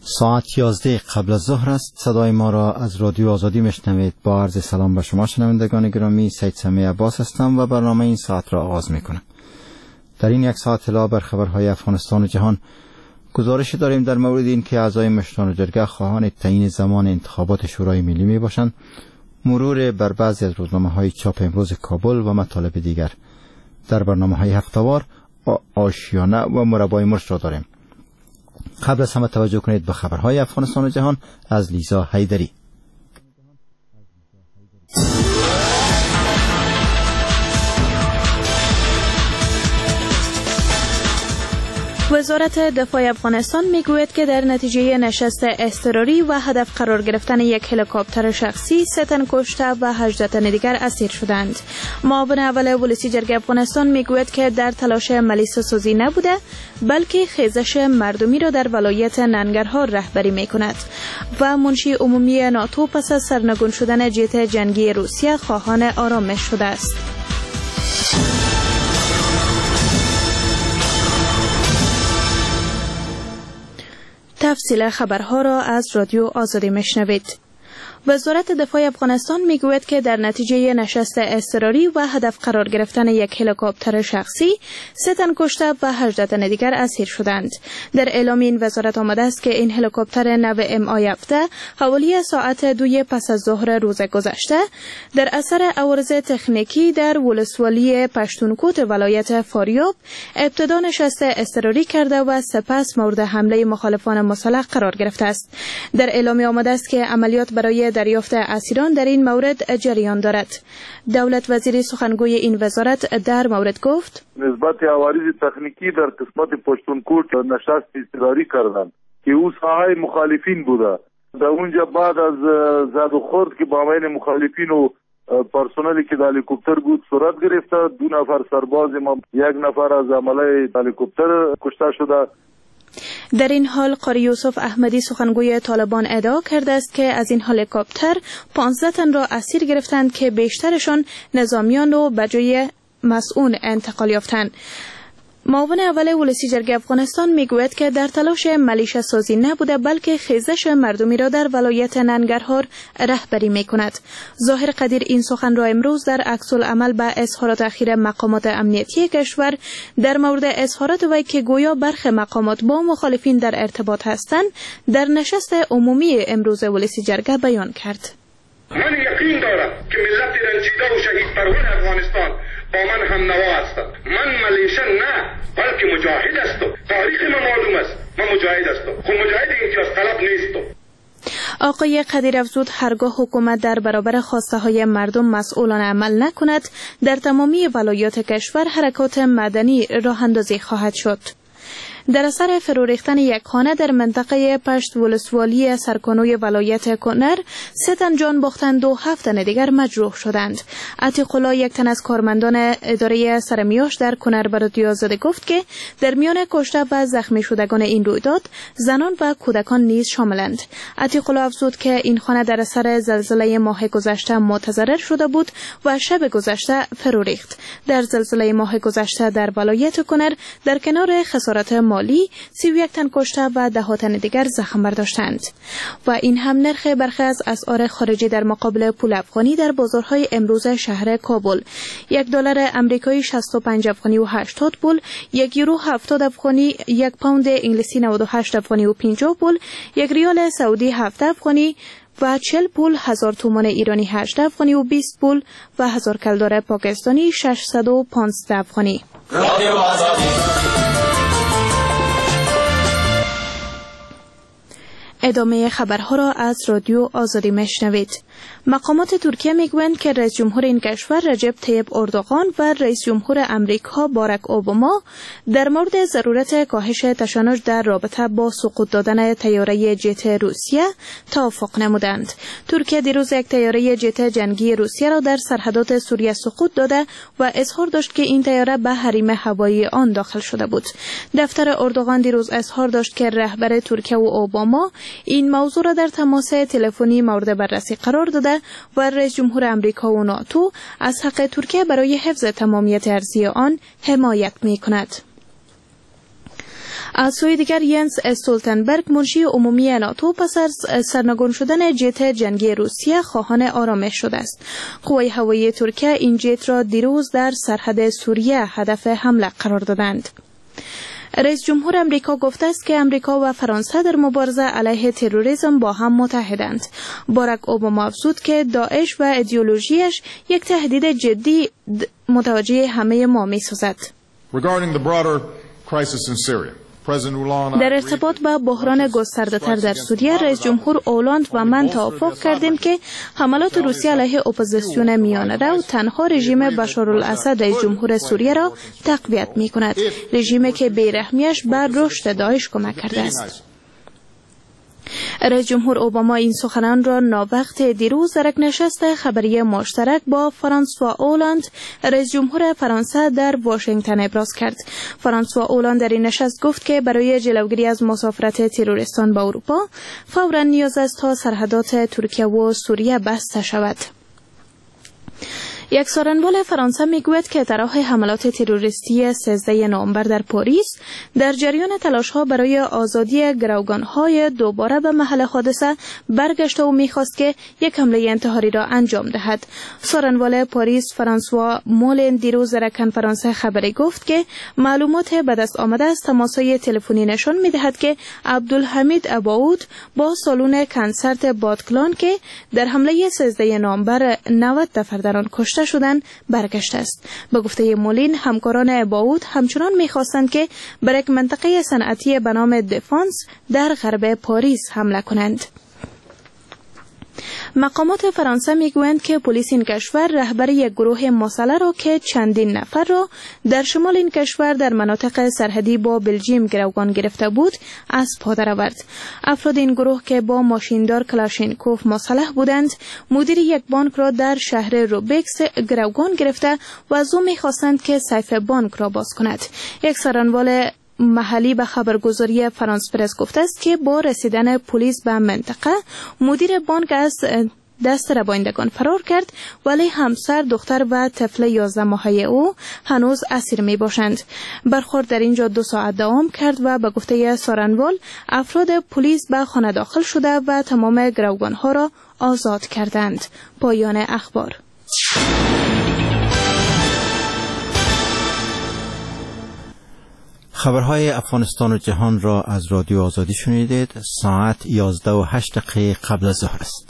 ساعت 11 قبل از ظهر است. صدای ما را از رادیو آزادی میشنوید. با عرض سلام به شما شنوندگان گرامی، سید سمیع عباس هستم و برنامه این ساعت را آغاز میکنم. در این یک ساعت اطلاع بر خبرهای افغانستان و جهان گزارش داریم در مورد این که اعضای مشران جرگه خواهان تعیین زمان انتخابات شورای ملی می باشند، مرور بر بعضی از روزنامه‌های چاپ امروز کابل و مطالب دیگر. در برنامه‌های هفته‌وار آشیانه و مربای مشت را داریم. قبل از همه توجه کنید به خبرهای افغانستان و جهان از لیزا حیدری. وزارت دفاع افغانستان میگوید که در نتیجه نشست اضطراری و هدف قرار گرفتن یک هلیکوپتر شخصی 3 تن کشته و 18 تن دیگر اسیر شدند. معاون اول ولسی جرگه افغانستان میگوید که در تلاش ملیسا سازی نبوده، بلکه خیزش مردمی را در ولایت ننگرهار رهبری میکند و منشی عمومی ناتو پس از سرنگون شدن جت جنگی روسیه خواهان آرامش شده است. تفصیل خبرها را از رادیو آزادی میشنوید. وزارت دفاع افغانستان میگوید که در نتیجه نشست اضطراری و هدف قرار گرفتن یک هلیکوپتر شخصی 3 تن کشته و 18 تن دیگر اسیر شدند. در اعلام این وزارت آمده است که این هلیکوپتر نو MI-17 حوالی ساعت 2 پس از ظهر روز گذشته در اثر عوارض تکنیکی در ولسوالی پشتونکوت ولایت فاریاب ابتدا نشست اضطراری کرده و سپس مورد حمله مخالفان مسلح قرار گرفته است. در اعلام آمده است که عملیات برای دریافت اسیران در این مورد جریان دارد. دولت وزیر سخنگوی این وزارت در مورد گفت: نسبت عوارض تکنیکی در قسمت پشتونکوت نشست اضطراری کردند که او ساحه مخالفین بوده. در اونجا بعد از زد و خورد که با بین مخالفین و پرسنلی که در هلیکوپتر بود صورت گرفته، 2 نفر سرباز ما، 1 نفر از عمله هلیکوپتر کشته شده. در این حال قاری یوسف احمدی سخنگوی طالبان ادعا کرده است که از این هلیکوپتر 15 تن را اسیر گرفتند که بیشترشان نظامیان و به جای مسئول انتقال یافتند. معاون اول ولسی جرگه افغانستان میگوید که در تلاش ملیشه سازی نبوده، بلکه خیزش مردمی را در ولایت ننگرهار رهبری میکند. ظاهر قدیر این سخن را امروز در عکس العمل به اظهارات اخیر مقامات امنیتی کشور در مورد اظهارات وی که گویا برخی مقامات با مخالفین در ارتباط هستند در نشست عمومی امروز ولسی جرگه بیان کرد. من یقین دارم که ملت رنجیده و شهید پرور افغانستان با من هم نوا هستند. من ملیشه نه، بلکه مجاهد هستم. تاریخ من معلوم است، من مجاهد هستم. خود مجاهد امتیاز طلب نیستم. آقای قدیر افزود هرگاه حکومت در برابر خواسته های مردم مسئولانه عمل نکند، در تمامی ولایات کشور حرکات مدنی راه اندازی خواهد شد. در اثر فرو ریختن یک خانه در منطقه پشت ولسوالی سرکانوی ولایت کنر 3 تن جان باختند و 7 تن دیگر مجروح شدند. عتیق الله، یک تن از کارمندان اداره سرمیاش در کنر، به رادیو آزادی گفت که در میان کشته و زخمی شدگان این رویداد زنان و کودکان نیز شاملند. عتیق الله افزود که این خانه در اثر زلزله ماه گذشته متضرر شده بود و شب گذشته فرو ریخت. در زلزله ماه گذشته در ولایت کنر در کنار خسارات مالی 31 تن کشته و 10 تن دیگر زخم برداشتند. و این هم نرخ برخی از اسعار خارجی در مقابل پول افغانی در بازارهای امروز شهر کابل: $1 آمریکایی 65 افغانی و 80 پول، 1 یورو 70 افغانی، 1 پوند انگلیسی 98 افغانی و 50 پول، 1 ریال سعودی 7 افغانی و 40 پول، 1000 تومان ایرانی 8 افغانی و 20 پول و 1000 کلدار پاکستانی 615 افغانی. ادامه خبرها را از رادیو آزادی میشنوید. مقامات ترکیه میگویند که رئیس جمهور این کشور رجب طیب اردوغان و رئیس جمهور امریکا باراک اوباما در مورد ضرورت کاهش تشنج در رابطه با سقوط دادن طیاره جت روسیه توافق نمودند. ترکیه دیروز یک طیاره جت جنگی روسیه را در سرحدات سوریه سقوط داده و اظهار داشت که این طیاره به حریم هوایی آن داخل شده بود. دفتر اردوغان دیروز اظهار داشت که رهبر ترکیه و اوباما این موضوع را در تماس تلفنی مورد بررسی قرار داده و رئیس جمهور امریکا و ناتو از حق ترکیه برای حفظ تمامیت ارضی آن حمایت می‌کند. از سوی دیگر ینس استولتنبرگ منشی عمومی ناتو پس از سرنگون شدن جت جنگی روسیه خواهان آرامش شده است. قوای هوایی ترکیه این جت را دیروز در سرحد سوریه هدف حمله قرار دادند. رئیس جمهور امریکا گفته است که امریکا و فرانسه در مبارزه علیه تروریسم با هم متحدند. باراک اوباما افزود که داعش و ایدئولوژیش یک تهدید جدی متوجه همه ما می‌سازد. در ارتباط با بحران گسترده‌تر در سوریه، رئیس جمهور اولاند و من توافق کردیم که حملات روسیه علیه اپوزیسیون میانه رو تنها رژیم بشارالاسد رئیس جمهور سوریه را تقویت می‌کند، رژیمی که بی‌رحمی‌اش بر رشد داعش کمک کرده است. رئیس جمهور اوباما این سخنان را ناوقت دیروز در یک نشست خبری مشترک با فرانسوا اولاند رئیس جمهور فرانسه در واشنگتن ابراز کرد. فرانسوا اولاند در این نشست گفت که برای جلوگیری از مسافرت تروریستان به اروپا فوراً نیاز است تا سرحدات ترکیه و سوریه بسته شود. یک سخنران فرانسه میگوید که طرح حملات تروریستی 13 نوامبر در پاریس در جریان تلاش‌ها برای آزادی گروگان‌های دوباره به محل حادثه برگشته و می‌خواست که یک حمله انتحاری را انجام دهد. سخنران پاریس فرانسوا مولن دیروز در کنفرانس خبری گفت که معلومات به دست آمده از تماس‌های تلفنی نشان می‌دهد که عبدالحمید اباود با سالن کنسرت باتکلان که در حمله 13 نوامبر 90 نفر در آن کشته شدن برگشته است. به گفته مولین، همکاران اباود همچنان می‌خواستند که بر یک منطقه صنعتی به نام دفانس در غرب پاریس حمله کنند. مقامات فرانسه میگویند که پلیس این کشور رهبر یک گروه مسلح را که چندین نفر را در شمال این کشور در مناطق سرحدی با بلژیم گروگان گرفته بود از پا درآورد. افراد این گروه که با ماشیندار کلاشینکوف مسلح بودند، مدیر یک بانک را در شهر روبکس گروگان گرفته و از او می‌خواستند که سیف بانک را باز کند. یک سخنران محلی به خبرگزاری فرانس پرس گفته است که با رسیدن پلیس به منطقه مدیر بانک از دست ربایندگان فرار کرد، ولی همسر، دختر و طفل 11 ماهه او هنوز اسیر می باشند. برخورد در اینجا 2 ساعت دوام کرد و به گفته سارنوال افراد پلیس به خانه داخل شده و تمام گروگان ها را آزاد کردند. پایان اخبار. خبرهای افغانستان و جهان را از رادیو آزادی شنیدید. ساعت 11:08 قبل از ظهر است.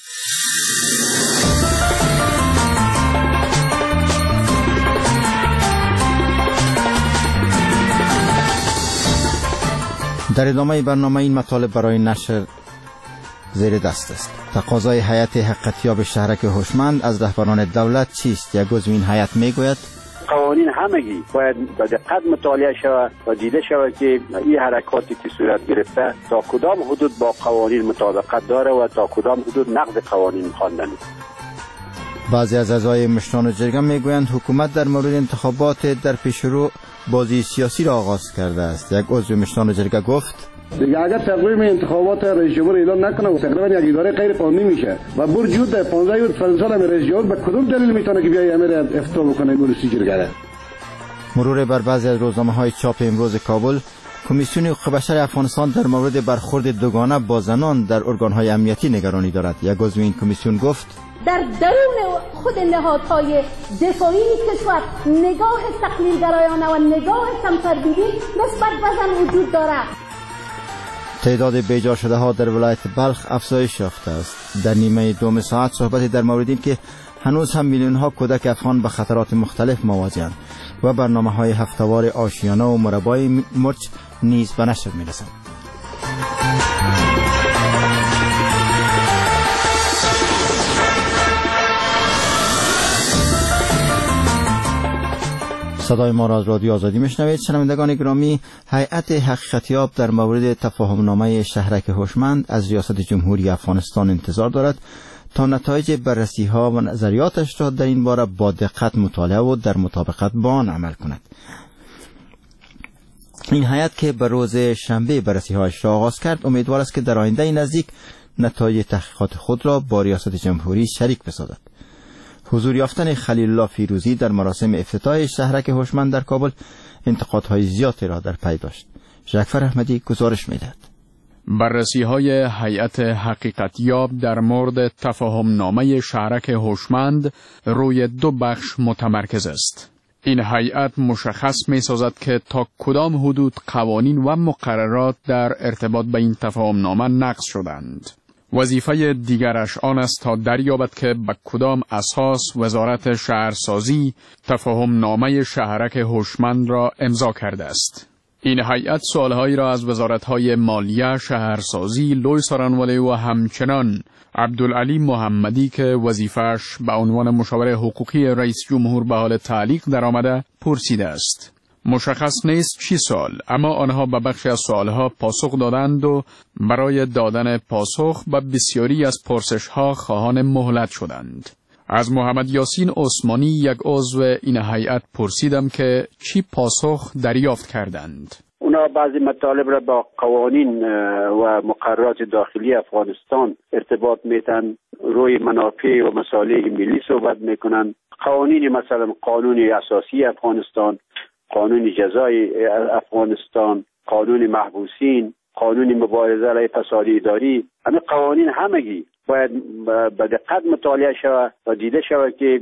در ادامه برنامه این مطالب برای نشر زیر دست است. تقاضای هیئت حقیقتیاب شهرک هوشمند از رهبران دولت چیست؟ یک عضو این هیئت میگوید قوانین همگی باید به دقت مطالعه شود و دیده شود که این حرکاتی که صورت گرفته تا کدام حدود با قوانین مطابقت داره و تا کدام حدود نقض قوانین خواندن. بعضی از اعضای مشران جرگه میگویند حکومت در مورد انتخابات در پیشرو بازی سیاسی را آغاز کرده است. یک عضو مشران جرگه گفت دیگه اگر تقویم انتخابات رئیس جمهور اعلام نکنه و تقریبا یک اداره غیر قانونی میشه و برجود در 15 سال هم رئیس جمهور به کدوم دلیل میتونه که بیای امر افتوا بکنه مورسی جرگه. مرور بر بعضی از روزنامه‌های چاپ امروز کابل، کمیسیون حقوق بشر افغانستان در مورد برخورد دوگانه با زنان در ارگان‌های امنیتی نگرانی دارد. یک عضو این کمیسیون گفت در درون خود نهادهای دفاعی کشور نگاه تقلیل‌گرایانه و نگاه کمتربینی نسبت به زن وجود دارد. تعداد بیجا شده ها در ولایت بلخ افزایش یافته است. در نیمه دوم ساعت صحبتی در مورد این که هنوز هم میلیون ها کودک افغان به خطرات مختلف مواجه‌اند و برنامه‌های هفته‌وار آشیانه و مربای مرچ نیز به نشر می‌رسند. صدای ما را از رادیو آزادی میشنوید. شنوندگان گرامی، هیئت حقیقتیاب در مورد تفاهمنامه شهرک هوشمند از ریاست جمهوری افغانستان انتظار دارد تا نتایج بررسی ها و نظریاتش را در این باره با دقت مطالعه و در مطابقت با آن عمل کند. این هیئت که به روز شنبه بررسی هایش را آغاز کرد، امیدوار است که در آینده نزدیک نتایج تحقیقات خود را با ریاست جمهوری شریک بسازد. حضور یافتن خلیل الله فیروزی در مراسم افتتاح شهرک هوشمند در کابل انتقادهای زیادی را در پی داشت. جعفر احمدی گزارش می‌دهد. بررسی‌های هیئت حقیقتیاب در مورد تفاهم‌نامه شهرک هوشمند روی دو بخش متمرکز است. این هیئت مشخص می‌سازد که تا کدام حدود قوانین و مقررات در ارتباط به این تفاهم‌نامه نقض شدند. وظیفه دیگرش آن است تا دریابد که به کدام اساس وزارت شهرسازی تفاهم‌نامه شهرک هوشمند را امضا کرده است. این هیئت سوالهایی را از وزارت‌های مالیه، شهرسازی، لوی سارانوالی و همچنان عبدالعلی محمدی که وظیفه‌اش به عنوان مشاور حقوقی رئیس جمهور به حال تعلیق درآمده پرسیده است. مشخص نیست چی سوال، اما آنها به بخشی از سوالها پاسخ دادند و برای دادن پاسخ به بسیاری از پرسش‌ها خواهان مهلت شدند. از محمد یاسین عثمانی یک عضو این هیئت پرسیدم که چی پاسخ دریافت کردند. اونا بعضی مطالب را با قوانین و مقررات داخلی افغانستان ارتباط میتن، روی منافع و مصالح ملی صحبت میکنن. قوانین مثلا قانون اساسی افغانستان، قانون جزای افغانستان، قانون محبوسین، قانون مبارزه علیه فساد اداری، همه قوانین همگی باید به دقت مطالعه شود و دیده شود که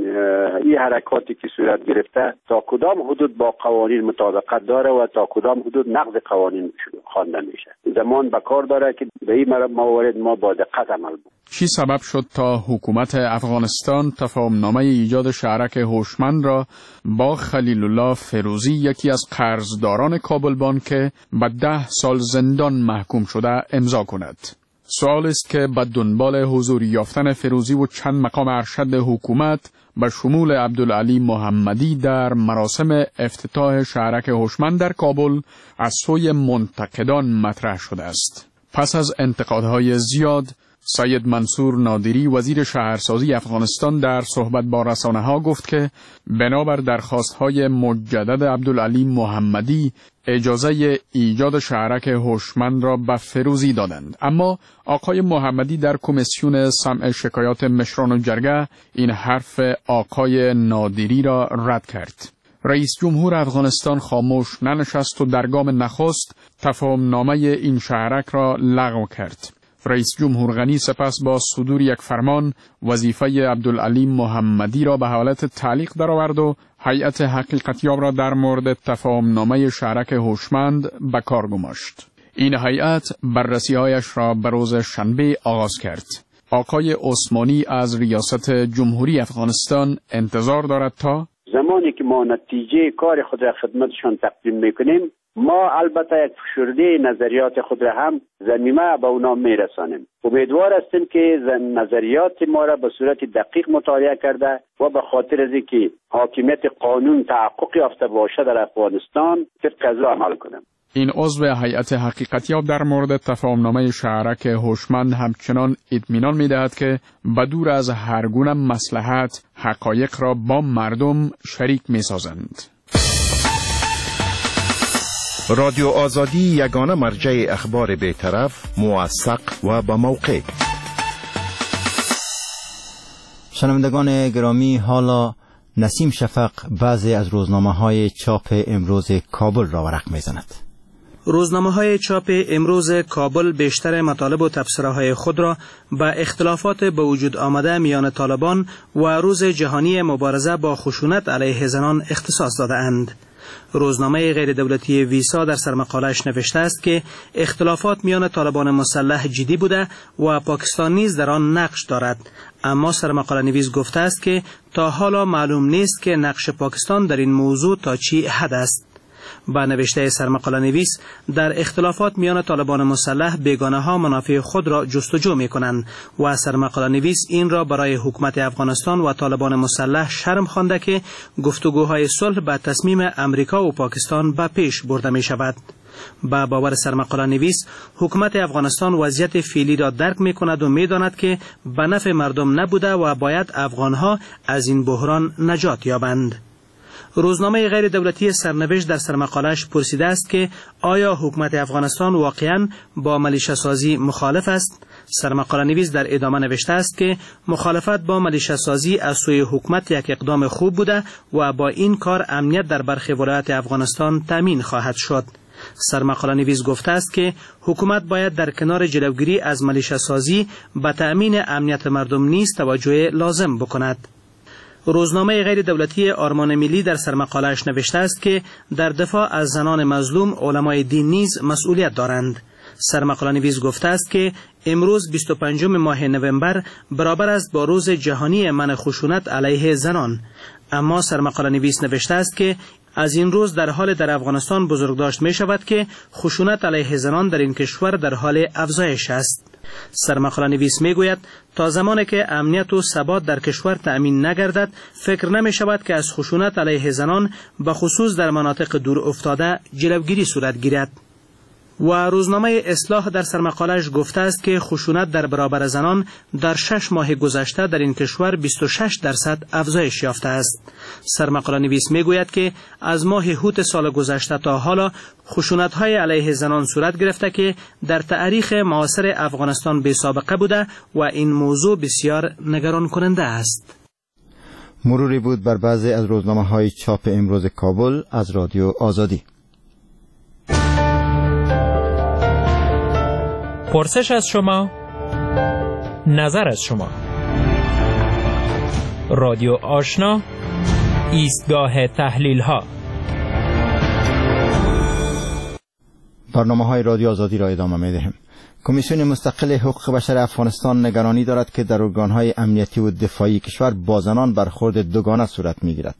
این حرکاتی که صورت گرفته تا کدام حدود با قوانین مطابقت داره و تا کدام حدود نقض قوانین خوانده میشه. زمان به کار داره که به این موارد ما با دقت عمل کنیم. چی سبب شد تا حکومت افغانستان تفاهمنامه ایجاد شهرک هوشمند را با خلیل الله فیروزی، یکی از قرضداران کابل بانک که به 10 سال زندان محکوم شده، امضا کند؟ سوال است که به دنبال حضور یافتن فیروزی و چند مقام ارشد حکومت به شمول عبدالعلی محمدی در مراسم افتتاح شهرک هوشمند در کابل از سوی منتقدان مطرح شده است. پس از انتقادهای زیاد، سید منصور نادری وزیر شهرسازی افغانستان در صحبت با رسانه‌ها گفت که بنابر درخواست‌های مجدد عبدالعلی محمدی اجازه ایجاد شهرک هوشمند را به فیروزی دادند، اما آقای محمدی در کمیسیون سمع شکایات مشران و جرگه این حرف آقای نادری را رد کرد. رئیس جمهور افغانستان خاموش ننشست و در گام نخست تفاهمنامه این شهرک را لغو کرد. رئیس جمهور غنی سپس با صدور یک فرمان وظیفه عبدالعلی محمدی را به حالت تعلیق درآورد و هیئت حقیقتیاب را در مورد تفاهمنامه شهرک هوشمند به کار گماشت. این هیئت بررسی‌هایش را به روز شنبه آغاز کرد. آقای عثمانی از ریاست جمهوری افغانستان انتظار دارد تا زمانی که ما نتیجه کار خود را خدمتشان تقدیم میکنیم، ما البته یک فشرده نظریات خود را هم ضمیمه به اونا میرسانیم. امیدوار هستیم که نظریات ما را به صورت دقیق مطالعه کرده و به خاطر از اینکه حاکمیت قانون تحقق یافته باشه در افغانستان طبق از عمل کنیم. این عضو هیئت حقیقتیاب در مورد تفاهمنامه شهرک هوشمند همچنان اطمینان می‌دهد که بدور از هر گونه مصلحت حقایق را با مردم شریک می‌سازند. رادیو آزادی یگانه مرجع اخبار بی‌طرف، موثق و با موقع. شنوندگان گرامی، حالا نسیم شفق بعضی از روزنامه‌های چاپ امروز کابل را ورق می‌زند. روزنامه‌های چاپ امروز کابل بیشتر مطالب و تبصره‌های خود را به اختلافات به وجود آمده میان طالبان و روز جهانی مبارزه با خشونت علیه زنان اختصاص داده‌اند. روزنامه غیر دولتی ویسا در سرمقاله‌اش نوشته است که اختلافات میان طالبان مسلح جدی بوده و پاکستان نیز در آن نقش دارد، اما سرمقاله نویس گفته است که تا حالا معلوم نیست که نقش پاکستان در این موضوع تا چی حد است. با نوشته سرمقاله نویس، در اختلافات میان طالبان مسلح بیگانه ها منافع خود را جستجو می کنند و سرمقاله نویس این را برای حکومت افغانستان و طالبان مسلح شرم خوانده که گفتگوهای صلح به تصمیم امریکا و پاکستان به پیش برده می شود. با باور سرمقاله نویس، حکومت افغانستان وضعیت فعلی را درک می کند و می داند که به نفع مردم نبوده و باید افغانها از این بحران نجات یابند. روزنامه غیر دولتی سرنوشت در سرمقاله‌اش پرسیده است که آیا حکومت افغانستان واقعاً با ملیشه سازی مخالف است؟ سرمقاله نویس در ادامه نوشته است که مخالفت با ملیشه سازی از سوی حکومت یک اقدام خوب بوده و با این کار امنیت در برخی ولایات افغانستان تامین خواهد شد. سرمقاله نویس گفته است که حکومت باید در کنار جلوگیری از ملیشه سازی به تأمین امنیت مردم نیز توجه لازم بکند. روزنامه غیر دولتی آرمان ملی در سرمقاله‌اش نوشته است که در دفاع از زنان مظلوم علمای دین نیز مسئولیت دارند. سرمقاله نویس گفته است که امروز 25 ماه نوامبر برابر است با روز جهانی منع خشونت علیه زنان. اما سرمقاله نویس نوشته است که از این روز در حال در افغانستان بزرگداشت می شود که خشونت علیه زنان در این کشور در حال افزایش است. سرمقاله نویس می گوید تا زمانی که امنیت و ثبات در کشور تأمین نگردد فکر نمی شود که از خشونت علیه زنان به خصوص در مناطق دور افتاده جلوگیری صورت گیرد. و روزنامه اصلاح در سرمقاله‌اش گفته است که خشونت در برابر زنان در 6 ماه گذشته در این کشور 26% افزایش یافته است. سرمقاله نویس می گوید که از ماه هوت سال گذشته تا حالا خشونت‌های علیه زنان صورت گرفته که در تاریخ معاصر افغانستان بی سابقه بوده و این موضوع بسیار نگران کننده است. مروری بود بر بعضی از روزنامه‌های چاپ امروز کابل از رادیو آزادی. پرسش از شما، نظر از شما. رادیو آشنا، ایستگاه تحلیل ها. برنامه‌های رادیو آزادی را ادامه می‌دهیم. کمیسیون مستقل حقوق بشر افغانستان نگرانی دارد که در ارگان‌های امنیتی و دفاعی کشور با زنان برخورد دوگانه صورت می‌گیرد.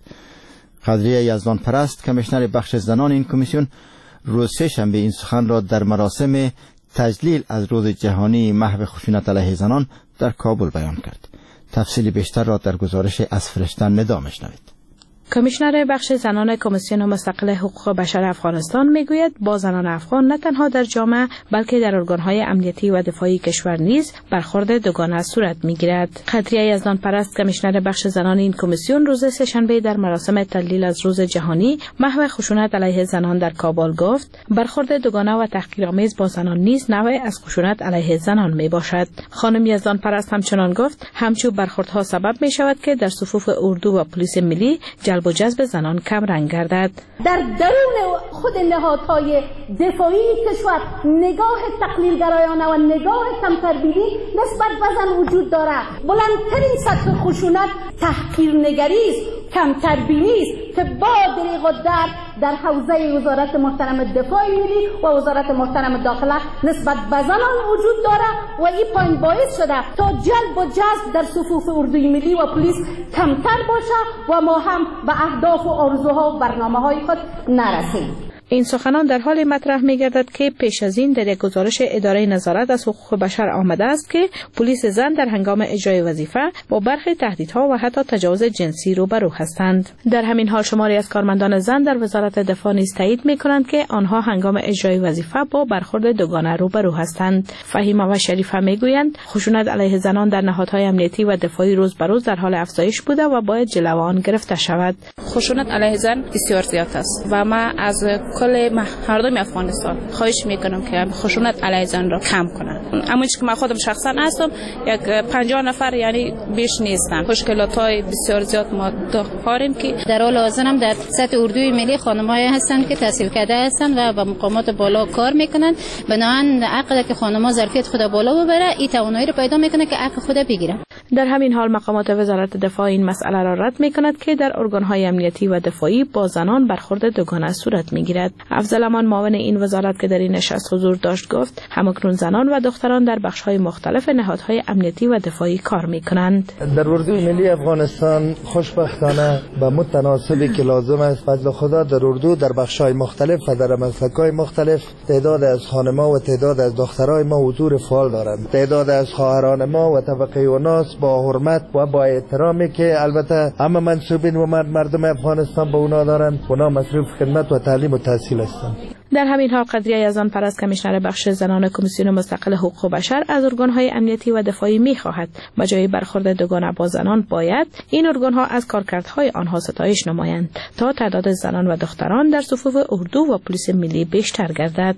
قدریه یزدان پرست، کمیشنر بخش زنان این کمیسیون، روز سه‌شنبه این سخن را در مراسم تجلیل از روز جهانی محو خشونت علیه زنان در کابل بیان کرد. تفصیل بیشتر را در گزارش از فرشته ندا میشنوید. کمیشنر بخش زنان کمیسیون مستقل حقوق بشر افغانستان میگوید با زنان افغان نه تنها در جامعه بلکه در ارگان‌های امنیتی و دفاعی کشور نیز برخورد دوگانه صورت میگیرد. قدریه یزدان پرست، کمیشنر بخش زنان این کمیسیون، روز سه‌شنبه در مراسم تجلیل از روز جهانی محو خشونت علیه زنان در کابل گفت برخورد دوگانه و تحقیرآمیز با زنان نیز نوعی از خشونت علیه زنان میباشد. خانم یزدان پرست همچنان گفت همچون برخوردها سبب میشود که در صفوف اردو و پلیس ملی جلب و جذب زنان کم رنگ گردد. در درون خود نهادهای دفاعی کشور نگاه تقلیلگرایانه و نگاه کمتربینی نسبت به زن وجود دارد. بلندترین سطح خشونت تحقیرنگری است، کمتربینی است که با دریغ و درد در حوزه وزارت محترم دفاع ملی و وزارت محترم داخله نسبت به زنان وجود دارد و این پایین باعث شده تا جلب و جذب در صفوف اردوی ملی و پلیس کمتر باشه و ما هم به اهداف و آرزوها و برنامه‌های خود نرسیم. این سخنان در حال مطرح می‌گردد که پیش از این در یک گزارش اداره نظارت از حقوق بشر آمده است که پلیس زن در هنگام اجرای وظیفه با برخی تهدیدها و حتی تجاوز جنسی روبرو هستند. در همین حال شماری از کارمندان زن در وزارت دفاع نیز تایید می‌کنند که آنها هنگام اجرای وظیفه با برخورد دوگانه روبرو هستند. فهیمه و شریفه می‌گویند خشونت علیه زنان در نهادهای امنیتی و دفاعی روز به روز در حال افزایش بوده و باید جلوه آن گرفته شود. خشونت علیه زن بسیار زیاد است و ما از کل مردم افغانستان خواهش میکنم که خشونت علیه زن را کم کنند. اما که من خودم شخصا هستم یک 50 نفر یعنی بیش نیستن. مشکلات‌های بسیار زیاد ما داریم که در حال حاضر هم در سطح اردوی ملی خانم‌های هستند که تحصیل کرده هستند و به مقامات بالا کار میکنند. بنابراین حق که خانم‌ها ظرفیت خود بالا ببره این توانایی رو پیدا میکنه که حق خود بگیره. در همین حال مقامات وزارت دفاع این مسئله را رد می‌کند که در ارگان‌های امنیتی و دفاعی با زنان برخورد دوگانه صورت می‌گیرد. افضل امان معاون این وزارت که در این نشست حضور داشت گفت همکنون زنان و دختران در بخش‌های مختلف نهادهای امنیتی و دفاعی کار می‌کنند. در اردوی ملی افغانستان خوشبختانه به متناسبی که لازم است فضل خدا در اردو در بخش‌های مختلف و در مسلک‌های مختلف تعداد از خانم‌ها و تعداد از دخترای ما حضور فعال دارند. تعداد از خواهران ما و طبقه اوناس با حرمت و با احترامی که البته همه منصوبین و مردم افغانستان به اونا دارند، اونا مصروف خدمت و تعلیم و تحصیل هستند. در همین حال قدریه یزدان پرست، کمیشنر بخش زنان کمیسیون مستقل حقوق بشر، از ارگان‌های امنیتی و دفاعی می‌خواهد به جای برخورد دوگانه با زنان باید این ارگان‌ها از کارکردهای آنها ستایش نمایند تا تعداد زنان و دختران در صفوف اردو و پلیس ملی بیشتر گردد.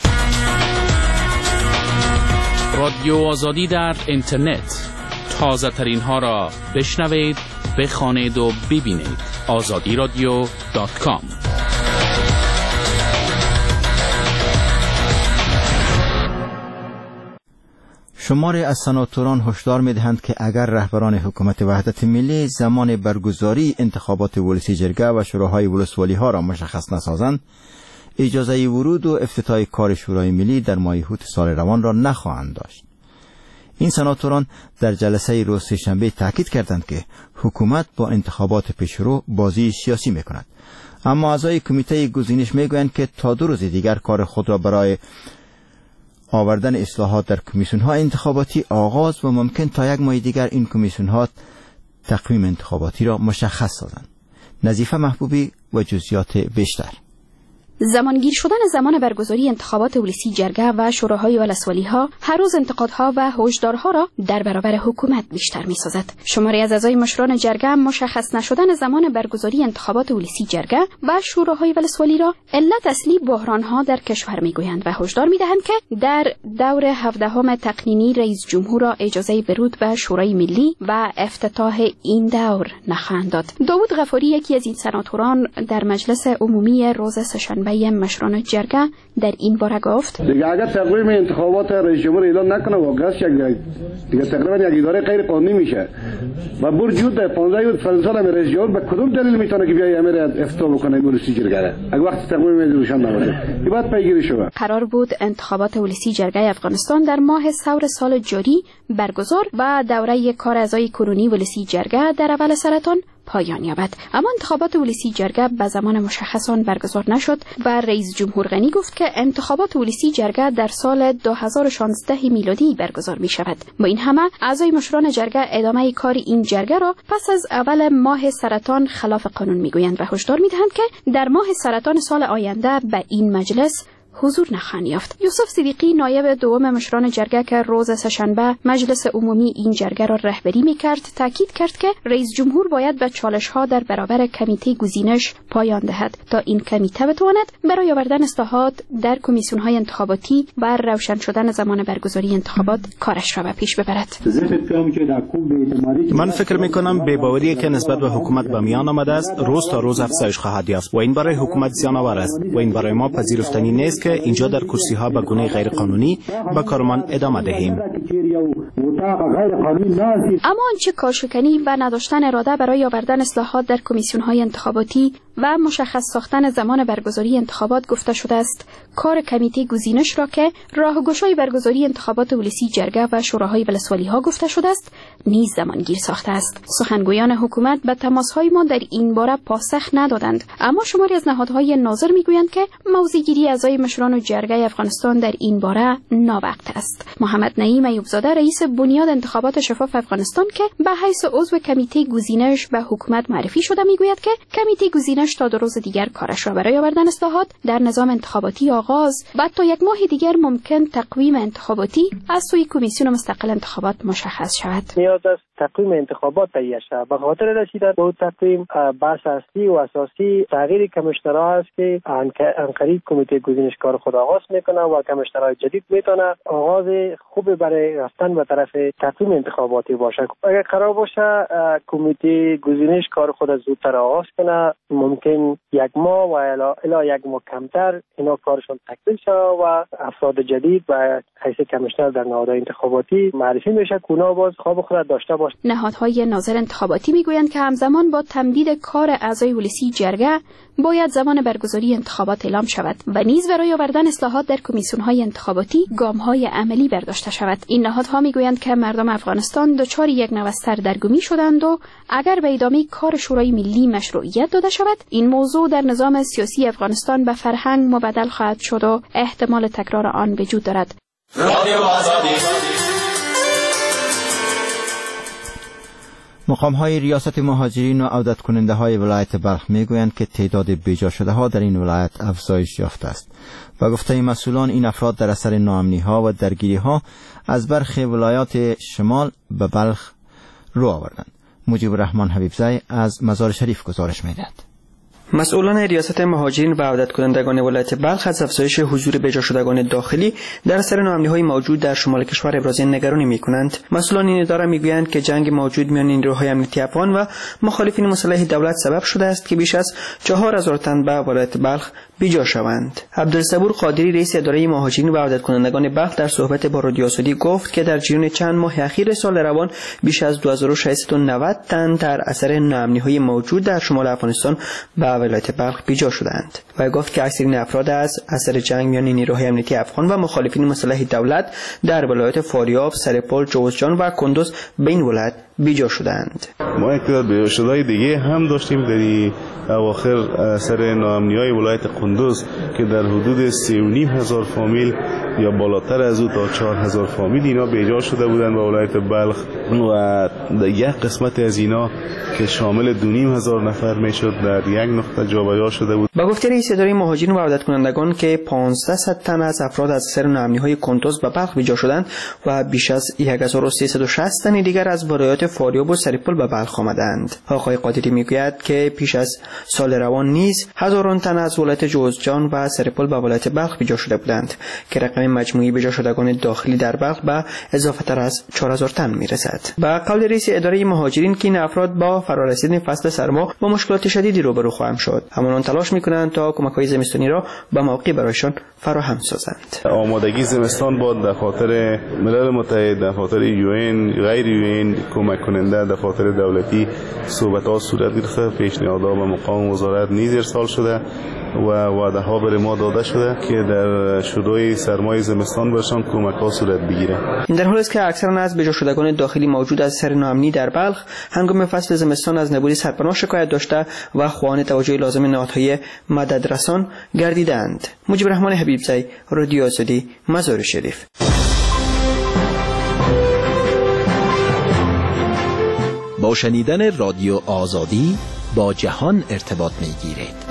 رادیو آزادی در اینترنت، تازه ترین ها را بشنوید، بخوانید و ببینید. azadiradyo.com شماری از سناتوران هشدار می‌دهند که اگر رهبران حکومت وحدت ملی زمان برگزاری انتخابات ولسی جرگه و شوراهای ولسوالی‌ها را مشخص نسازند، اجازه ورود و افتتاح کار شورای ملی در ماه اوت سال روان را نخواهند داشت. این سناتوران در جلسه روز سه‌شنبه تاکید کردند که حکومت با انتخابات پیشرو بازی سیاسی می‌کند. اما اعضای کمیته گزینش میگویند که تا 2 روز دیگر کار خود را برای آوردن اصلاحات در کمیسیون‌ها انتخاباتی آغاز و ممکن تا 1 ماه دیگر این کمیسیون‌ها تقویم انتخاباتی را مشخص سازند. نظیفه محبوبی و جزئیات بیشتر. زمانگیر شدن زمان برگزاری انتخابات ولسی جرگه و شوراهای ولسوالی‌ها هر روز انتقادها و هشدارها را در برابر حکومت بیشتر می‌سازد. شماری از اعضای مشران جرگه مشخص نشدن زمان برگزاری انتخابات ولسی جرگه و شوراهای ولسوالی را علت اصلی بحران‌ها در کشور می‌گویند و هشدار می‌دهند که در دور 17 تقنینی رئیس جمهور را اجازه ورود به شورای ملی و افتتاح این دور نخواهند داد. داوود غفاری یکی از این سناتوران در مجلس عمومی روز سه‌شنبه مشران جرگه در این باره گفت دیگه اگر تقویم انتخابات رئیس جمهور اعلان نکنه واقعا دیگه تقریبا یک اداره غیر قانونی میشه و برجود 15 سال هم رئیس جمهور به کدوم دلیل میتونه که بیای امیر افتتاح بکنه ولسی جرگه اگه وقت تقویم روشن نباشه این باید پیگیری شود. قرار بود انتخابات ولسی جرگه افغانستان در ماه ثور سال جاری برگزار و دوره کار اعضای کنونی ولسی جرگه در اول سرطان پایان یابد، اما انتخابات ولسی جرگه به زمان مشخص آن برگزار نشد و رئیس جمهور غنی گفت که انتخابات ولسی جرگه در سال 2016 میلادی برگزار می شود. با این همه اعضای مشران جرگه ادامه کار این جرگه را پس از اول ماه سرطان خلاف قانون میگویند و هشدار میدهند که در ماه سرطان سال آینده به این مجلس حضور نخواهند یافت. یوسف صدیقی نایب دوم مشران جرگه که روز سه‌شنبه مجلس عمومی این جرگه را رهبری می‌کرد تاکید کرد که رئیس جمهور باید به چالش‌ها در برابر کمیته گزینش پایان دهد تا این کمیته بتواند برای آوردن اصلاحات در کمیسیون‌های انتخاباتی و روشن شدن زمان برگزاری انتخابات کارش را به پیش ببرد. من فکر می‌کنم بی‌باوری که نسبت به حکومت به میان آمده است روز تا روز افزایش خواهد یافت و این برای حکومت زیان‌آور است و این برای ما پذیرفتنی نیست که اینجا در کرسی ها به گونه غیر قانونی به کارمان ادامه دهیم. اما آنچه کارشکنی و نداشتن اراده برای آوردن اصلاحات در کمیسیون های انتخاباتی و مشخص ساختن زمان برگزاری انتخابات گفته شده است کار کمیته گزینش را که راهگشای برگزاری انتخابات ولسی جرگه و شوراهای ولسوالی ها گفته شده است نیز زمانگیر ساخته است. سخنگویان حکومت به تماس‌های ما در این باره پاسخ ندادند، اما شماری از نهادهای ناظر میگویند که موضع‌گیری اعضای مشران جرگه افغانستان در این باره ناوقت است. محمد نعیم ایوبزاده رئیس بنیاد انتخابات شفاف افغانستان که به حیث عضو کمیته گزینش به حکومت معرفی شده میگوید که کمیته گزینش تا 2 روز دیگر کارش را برای آوردن اصلاحات در نظام انتخاباتی آغاز و تا 1 ماه دیگر ممکن تقویم انتخاباتی از سوی کمیسیون مستقل انتخابات مشخص شود. نیاز است تقویم انتخابات تهیه شود. به خاطر رسیدن به تقویم بحث اصلی و اساسی تغییر کمیشنرها است که انقریب کمیته گزینش کار خود آغاز میکنه و کمیشنرهای جدید میتونه آغاز خوب برای رفتن به طرف تقویم انتخاباتی باشه. اگر قرار باشه کمیته گزینش کار خود زودتر آغاز کنه ممکن 1 ماه و الی 1 ماه کمتر اینا کارشون تکمیل شه و افراد جدید و حیث کمیشنر در نهادهای انتخاباتی معرفی میشه که اونا باز خواب خود داشته باشه. نهادهای ناظر انتخاباتی میگویند که همزمان با تمدید کار اعضای ولسی جرگه باید زمان برگزاری انتخابات اعلام شود و نیز برای آوردن اصلاحات در کمیسیون‌های انتخاباتی گام‌های عملی برداشته شود. این نهادها میگویند که مردم افغانستان دچار یک نوع سردرگمی شدند و اگر به ادامه کار شورای ملی مشروعیت داده شود این موضوع در نظام سیاسی افغانستان به فرهنگ مبدل خواهد شد و احتمال تکرار آن وجود دارد. مقام‌های ریاست مهاجرین و عودت کننده های ولایت بلخ میگویند که تعداد بیجا شده ها در این ولایت افزایش یافته است و گفته مسئولان این افراد در اثر ناامنی ها و درگیری ها از برخی ولایات شمال به بلخ رو آوردند. مجیب الرحمن حبیبزی از مزار شریف گزارش می‌دهد. مسئولان ریاست مهاجرین و عودت کنندگان ولایت بلخ از افزایش حضور بیجا شدگان داخلی در اثر ناامنی‌های موجود در شمال کشور ابراز نگرانی می‌کنند. مسئولان این اداره می‌گویند که جنگ موجود میان نیروهای امنیتی افغان و مخالفین مسلح دولت سبب شده است که بیش از 4000 تن به ولایت بلخ بیجا شوند. عبدالصبور قادری رئیس اداره مهاجرین و عودت کنندگان بلخ در صحبت با رادیو آزادی گفت که در جریان چند ماه اخیر سال روان بیش از 2690 تن در اثر ناامنی‌های موجود در شمال افغانستان به ولایت بلخ بیجا شدند و گفت که اکثرین افراد از اثر جنگ میان نیروهای امنیتی افغان و مخالفین مسلح دولت در ولایت فاریاب، سرپل، جوزجان و کندوز به این ولایت بیجا شدند. ما یک تعداد بیجا شده‌های دیگه هم داشتیم در اواخر اثر ناامنی‌های ولایت کندوز که در حدود 3,500 فامیل یا بالاتر از او تا 4,000 فامیل اینا بیجا شده بودند به ولایت بلخ و یک قسمت از اینا که شامل 2,500 نفر میشد در یک نقطه جابجا شده بود. با گفته رئیس اداره مهاجرین و عودت کنندگان که 1500 تن از افراد از اثر ناامنی‌های کندوز به بلخ بیجا شدند و بیش از 1360 تن دیگر از ولایات فاریاب و سرپل به بلخ آمدند. آقای قادری میگوید که پیش از سال روان نیز هزاران تن از ولایت جوزجان و سرپل به ولایت بلخ بیجا شده بودند که رقم مجموعی بیجا شدگان داخلی در بلخ به اضافه تر از 4000 تن میرسد. با قول رئیس اداره مهاجرین که این افراد با فرارسیدن فصل سرما با مشکلات شدیدی روبرو خواهند شد، اما تلاش میکنند تا کمک‌های زمستانی را به موقع برایشان فراهم سازند. آمادگی زمستان با دفاتر ملل متحد، دفاتر UN، غیر UN، کمک کننده دفاتر دولتی صحبت‌ها صورت گرفته، پیشنهادها به مقام وزارت نیز ارسال شده و وعده ها بر ما داده شده که در شروع سرمای زمستان برشان کمک ها صورت بگیره. در حالی است که اکثرا از بیجا شدگان داخلی موجود از اثر ناامنی در بلخ هنگام فصل زمستان از نبود سرپناه شکایت داشته و خواهان توجه لازم نهادهای مدد رسان گردیدند. مجیب رحمان حبیبزی، رادیو آزادی، مزار شریف. با شنیدن رادیو آزادی با جهان ارتباط می‌گیرید.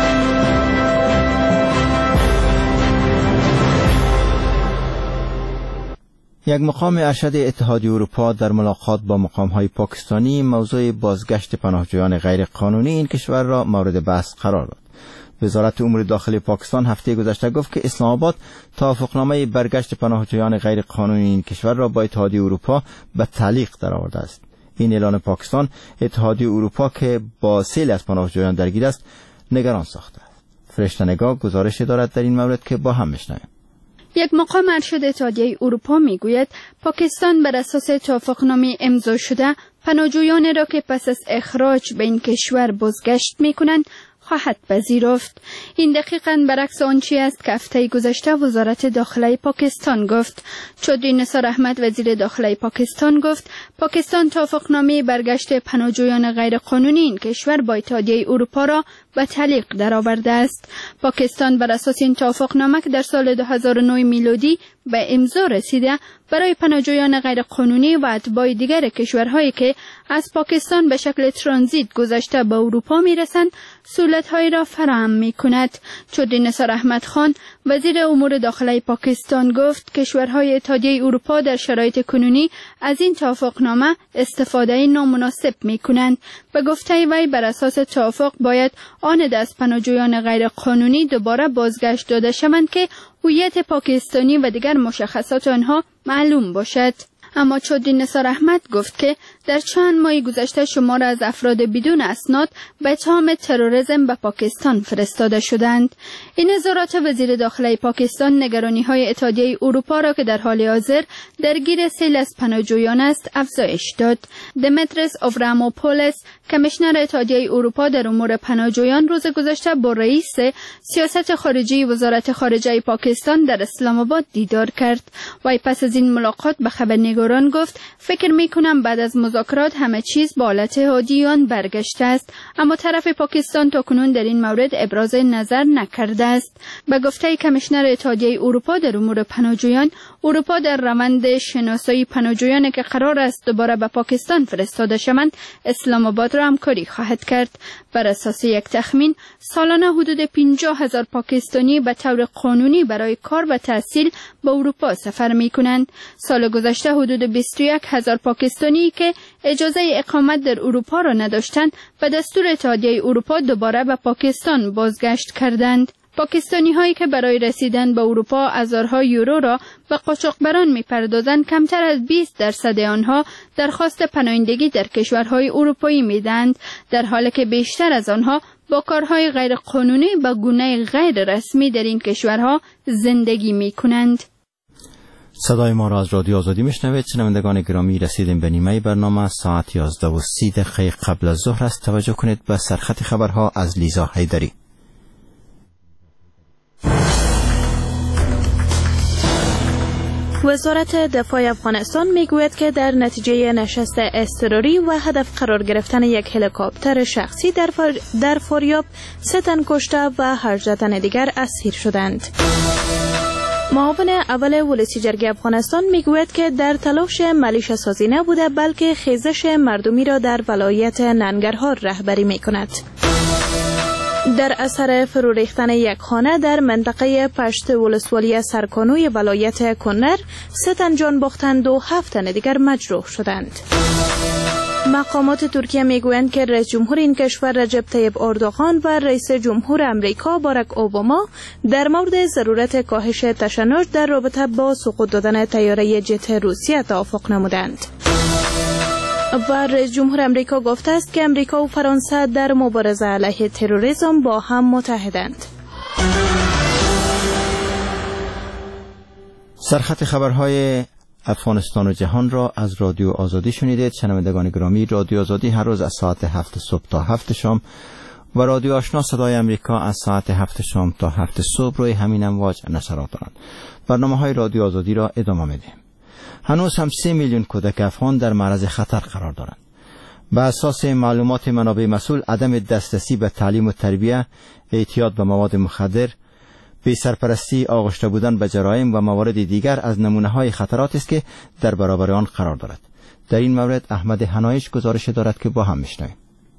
یک مقام ارشد اتحادیه اروپا در ملاقات با مقام‌های پاکستانی موضوع بازگشت پناهجویان غیر قانونی این کشور را مورد بحث قرار داد. وزارت امور داخلی پاکستان هفته گذشته گفت که اسلام آباد توافقنامه برگشت پناهجویان غیر قانونی این کشور را با اتحادیه اروپا به تعلیق درآورده است. این اعلان پاکستان اتحادیه اروپا که با سیل از پناهجویان درگیر است نگران ساخته است. فرشته نگاه گزارش دارد در این مورد که با هم بشنویم. یک مقام ارشد اتحادیه اروپا میگوید پاکستان بر اساس توافقنامه امضا شده پناهجویان را که پس از اخراج به این کشور بازگشت میکنند خواهد پذیرفت. این دقیقاً برعکس آنچه است که هفته گذشته وزارت داخلی پاکستان گفت. چودری نثار احمد وزیر داخلی پاکستان گفت پاکستان توافقنامه برگشت پناهجویان غیر قانونی این کشور با اتحادیه اروپا را به تعلیق درآورده است. پاکستان بر اساس این توافقنامه که در سال 2009 میلادی به امضا رسیده برای پناهجویان غیر قانونی و اتباع دیگر کشورهایی که از پاکستان به شکل ترانزیت گذشته به اروپا میرسند سهولت‌هایی را فراهم می‌کند. چودری نثار احمد خان وزیر امور داخلی پاکستان گفت کشورهای اتحادیه اروپا در شرایط کنونی از این توافقنامه استفاده نامناسب می‌کنند. به گفته وی بر اساس توافق باید آن دست پناهجویان غیر قانونی دوباره بازگشت داده شوند که هویت پاکستانی و دیگر مشخصات آنها معلوم باشد. اما چودری نثار احمد گفت که در چند ماه گذشته شمار از افراد بدون اسناد به اتهام تروریسم به پاکستان فرستاده شدند. این اظهارات وزیر داخلی پاکستان نگرانی‌های اتحادیه اروپا را که در حال حاضر درگیر سیل از پناهجویان است افزایش داد. دمیتریس آوراموپولس کمیشنر اتحادیه اروپا در امور پناهجویان روز گذشته با رئیس سیاست خارجی وزارت خارجه پاکستان در اسلام آباد دیدار کرد. وی پس از این ملاقات به خبرنگاران گفت فکر می‌کنم بعد از مذاکرات همه چیز به حالت عادیان برگشته است، اما طرف پاکستان تاکنون در این مورد ابراز نظر نکرده است. به گفته کمیشنر اتحادیه اروپا در امور پناهجویان، اروپا در روند شناسایی پناهجویان که قرار است دوباره به پاکستان فرستاده شوند اسلام آباد را همکاری خواهد کرد. بر اساس یک تخمین سالانه حدود 50,000 پاکستانی به طور قانونی برای کار و تحصیل به اروپا سفر می‌کنند. سال گذشته حدود 21,000 پاکستانی که اجازه اقامت در اروپا را نداشتند به دستور اتحادیه اروپا دوباره به پاکستان بازگشت کردند. پاکستانی هایی که برای رسیدن به اروپا هزارها یورو را به قاچاقبران می‌پردازند، کمتر از 20% آنها درخواست پناهندگی در کشورهای اروپایی میدهند، در حالی که بیشتر از آنها با کارهای غیر قانونی به گونه غیر رسمی در این کشورها زندگی می‌کنند. صدای ما را از رادیو آزادی میشنوید. شنوندگان گرامی، رسیدیم به نیمه برنامه. ساعت 11:30 قبل از ظهر است. توجه کنید به سرخط خبرها از لیزا حیدری. وزارت دفاع افغانستان میگوید که در نتیجه نشست اضطراری و هدف قرار گرفتن یک هلیکوپتر شخصی در فاریاب 3 تن کشته و 18 تن دیگر اسیر شدند. معاون اول ولسی جرگه افغانستان میگوید که در تلاش ملیشه سازی نبوده، بلکه خیزش مردمی را در ولایت ننگرهار رهبری میکند. در اثر فرو ریختن یک خانه در منطقه پشت ولسوالی سرکانوی ولایت کنر 3 تن جان باختند و 7 تن دیگر مجروح شدند. مقامات ترکیه میگویند که رئیس جمهور این کشور رجب طیب اردوغان و رئیس جمهور امریکا باراک اوباما در مورد ضرورت کاهش تشنج در رابطه با سقوط دادن طیاره جت روسیه توافق نمودند. و رئیس جمهور امریکا گفته است که امریکا و فرانسه در مبارزه علیه تروریسم با هم متحدند. سرخط خبرهای افغانستان و جهان را از رادیو آزادی شنیدید. شنوندگان گرامی، رادیو آزادی هر روز از ساعت 7 صبح تا 7 شام و رادیو آشنا صدای امریکا از ساعت 7 شام تا 7 صبح روی همین امواج نشرات دارند. برنامه‌های رادیو آزادی را ادامه میدیم. هنوز هم 3 میلیون کودک افغان در معرض خطر قرار دارند. به اساس معلومات منابع مسئول، عدم دسترسی به تعلیم و تربیت، اعتیاد به مواد مخدر، بی سرپرستی، آغشته بودن به جرایم و موارد دیگر از نمونه‌های خطرات است که در برابر آن قرار دارد. در این مورد احمد حنایش گزارش دارد که با هم میشنویم.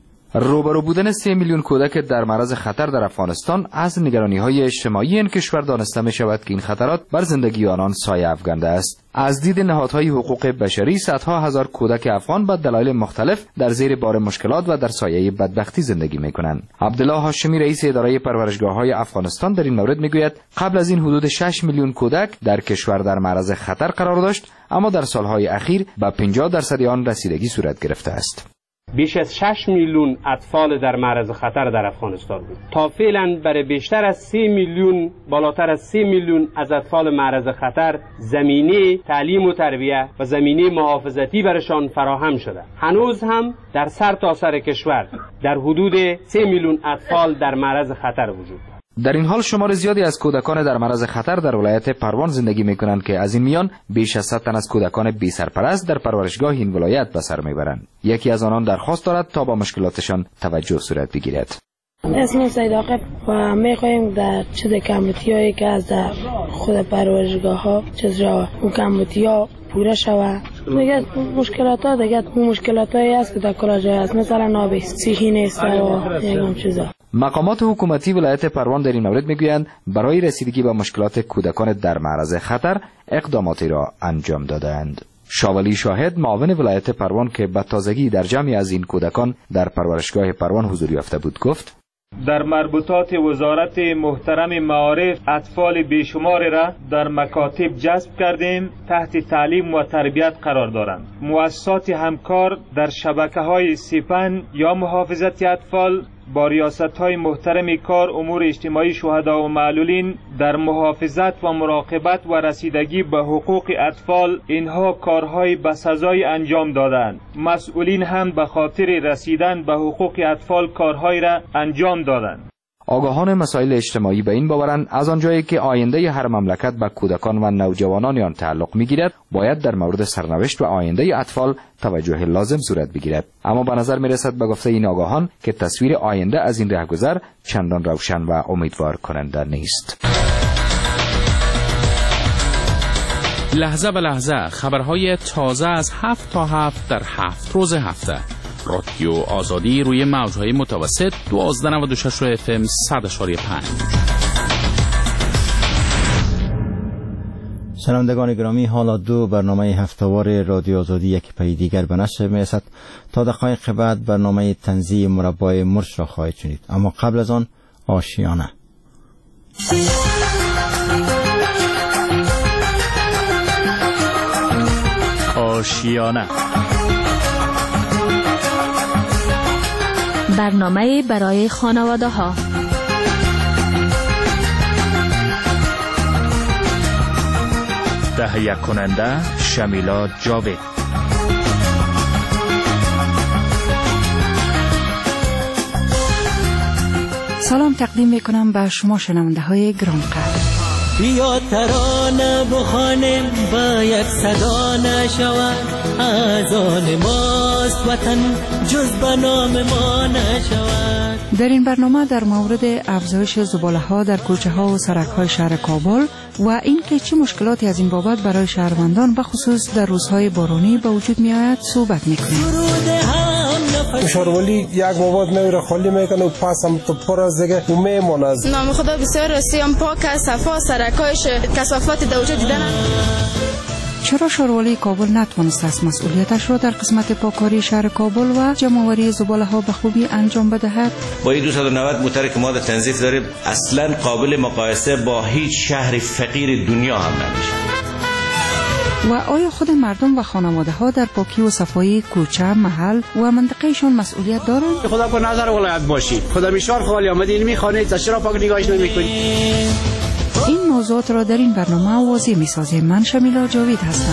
روبرو بودن 3 میلیون کودک در معرض خطر در افغانستان از نگرانی‌های اجتماعی این کشور دانسته می‌شود که این خطرات بر زندگی آنان سایه افکنده است. از دید نهادهای حقوق بشری، صدها هزار کودک افغان به دلایل مختلف در زیر بار مشکلات و در سایه بدبختی زندگی می‌کنند. عبدالله هاشمی، رئیس اداره پرورشگاه‌های افغانستان، در این مورد می‌گوید قبل از این حدود 6 میلیون کودک در کشور در معرض خطر قرار داشت، اما در سال‌های اخیر به 50% آن رسیدگی صورت گرفته است. بیش از 6 میلیون اطفال در معرض خطر در افغانستان بود. تا فعلا برای بیشتر از 3 میلیون، بالاتر از 3 میلیون از اطفال معرض خطر زمینه تعلیم و تربیت و زمینه محافظتی برشان فراهم شده. هنوز هم در سرتاسر کشور در حدود 3 میلیون اطفال در معرض خطر وجود دارد. در این حال شمار زیادی از کودکان در معرض خطر در ولایت پروان زندگی می‌کنند که از این میان بیش از 100 تن از کودکان بی سرپرست در پرورشگاه این ولایت به سر میبرند. یکی از آنان درخواست دارد تا با مشکلاتشان توجه صورت بگیرد. اسم سید عاقب و می‌خوایم در چیز کمیتی‌هایی که از خود پرورشگاه‌ها چیز را اون کمیتی‌ها پوره شود. دیگه مشکلات‌ها دیگه مشکلاتایی است که در کل جای است، مثلا آب صحی نیست و یکم چیزا. مقامات حکومتی ولایت پروان در این مورد میگویند برای رسیدگی به مشکلات کودکان در معرض خطر اقداماتی را انجام دادند. شاولی شاهد، معاون ولایت پروان که به تازگی در جمعی از این کودکان در پرورشگاه پروان حضور یافته بود، گفت: در مربوطات وزارت محترم معارف اطفال بیشماری را در مکاتب جذب کردیم، تحت تعلیم و تربیت قرار دارند. مؤسسات همکار در شبکه‌های سپن یا محافظت اطفال با ریاست‌های محترم کار امور اجتماعی شهدا و معلولین در محافظت و مراقبت و رسیدگی به حقوق اطفال اینها کارهای بسزایی انجام دادند. مسئولین هم به خاطر رسیدن به حقوق اطفال کارهای را انجام دادند. آگاهان مسائل اجتماعی به این باورند از آنجایی که آینده هر مملکت به کودکان و نوجوانان آن تعلق می‌گیرد، باید در مورد سرنوشت و آینده اطفال توجه لازم صورت بگیرد. اما به نظر می‌رسد به گفته این آگاهان که تصویر آینده از این رهگذر چندان روشن و امیدوار کننده نیست. لحظه به لحظه خبرهای تازه از 7 تا 7 در 7 روز هفته. رادیو آزادی روی موج‌های متوسط 1296 FM 100.5. شنوندگان گرامی، حالا دو برنامه هفته‌وار رادیو آزادی یک پی دیگر به نشر می‌رسد. تا دقایق بعد برنامه تنزیه مربع مرش را خواهید شنید، اما قبل از آن آشیانه. آشیانه برنامه برای خانواده ها. تهیه کننده شمیلا جاوید. سلام تقدیم میکنم به شما شنونده های گرانقدر. بیا ترانه بخوانیم با یک صدا نشود، از آن ماست وطن جز به نام ما نشود. در این برنامه در مورد افزایش زباله ها در کوچه ها و سرک های شهر کابل و اینکه چه مشکلاتی از این بابت برای شهروندان به خصوص در روزهای بارانی به وجود می آید صحبت میکنیم. شهرولی یک مواد میره خالی میکنه و پس هم تو پر از دیگه و میمونه. از نام خدا بسیار رسیم پاک است، صفا، سرکایش کثافات در وجود دیدن. چرا شهرولی کابل نتوانست از مسئولیتش را در قسمت پاککاری شهر کابل و جمع‌آوری زباله ها به خوبی انجام بدهد؟ با این 290 موتر که ما در تنظیف داریم اصلا قابل مقایسه با هیچ شهر فقیر دنیا هم نمیشه. و آیا خود مردم و خانواده ها در پاکی و صفایی کوچه، محل و منطقهشان مسئولیت دارند؟ خدا کو نظر ولایت باشی. خدا میشار خالی آمدی این میخوانید چرا پاک نگاهش نمیکنی؟ این موضوعات را در این برنامه واضح میسازیم. من شمیلا جاوید هستم.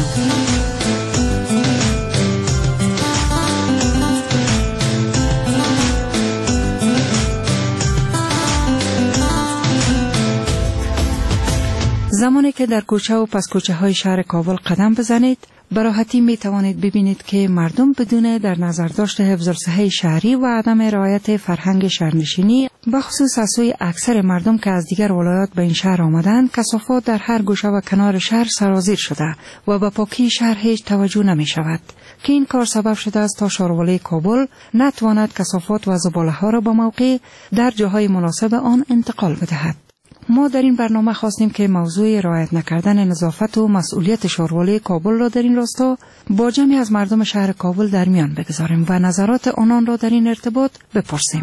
زمانی که در کوچه و پس کوچه های شهر کابل قدم بزنید، به راحتی می توانید ببینید که مردم بدون در نظر داشت حفظ الصحه شهری و عدم رعایت فرهنگ شهرنشینی، بخصوص از سوی اکثر مردم که از دیگر ولایات به این شهر آمدند، کثافات در هر گوشه و کنار شهر سرازیر شده و به پاکی شهر هیچ توجه نمی شود که این کار سبب شده است تا شهرولی کابل نتواند کثافات و زباله ها را به موقع در جاهای مناسب آن انتقال بدهد. ما در این برنامه خواستیم که موضوع رعایت نکردن نظافت و مسئولیت شهرولی کابل را در این راستا با جمعی از مردم شهر کابل در میان بگذاریم و نظرات آنان را در این ارتباط بپرسیم.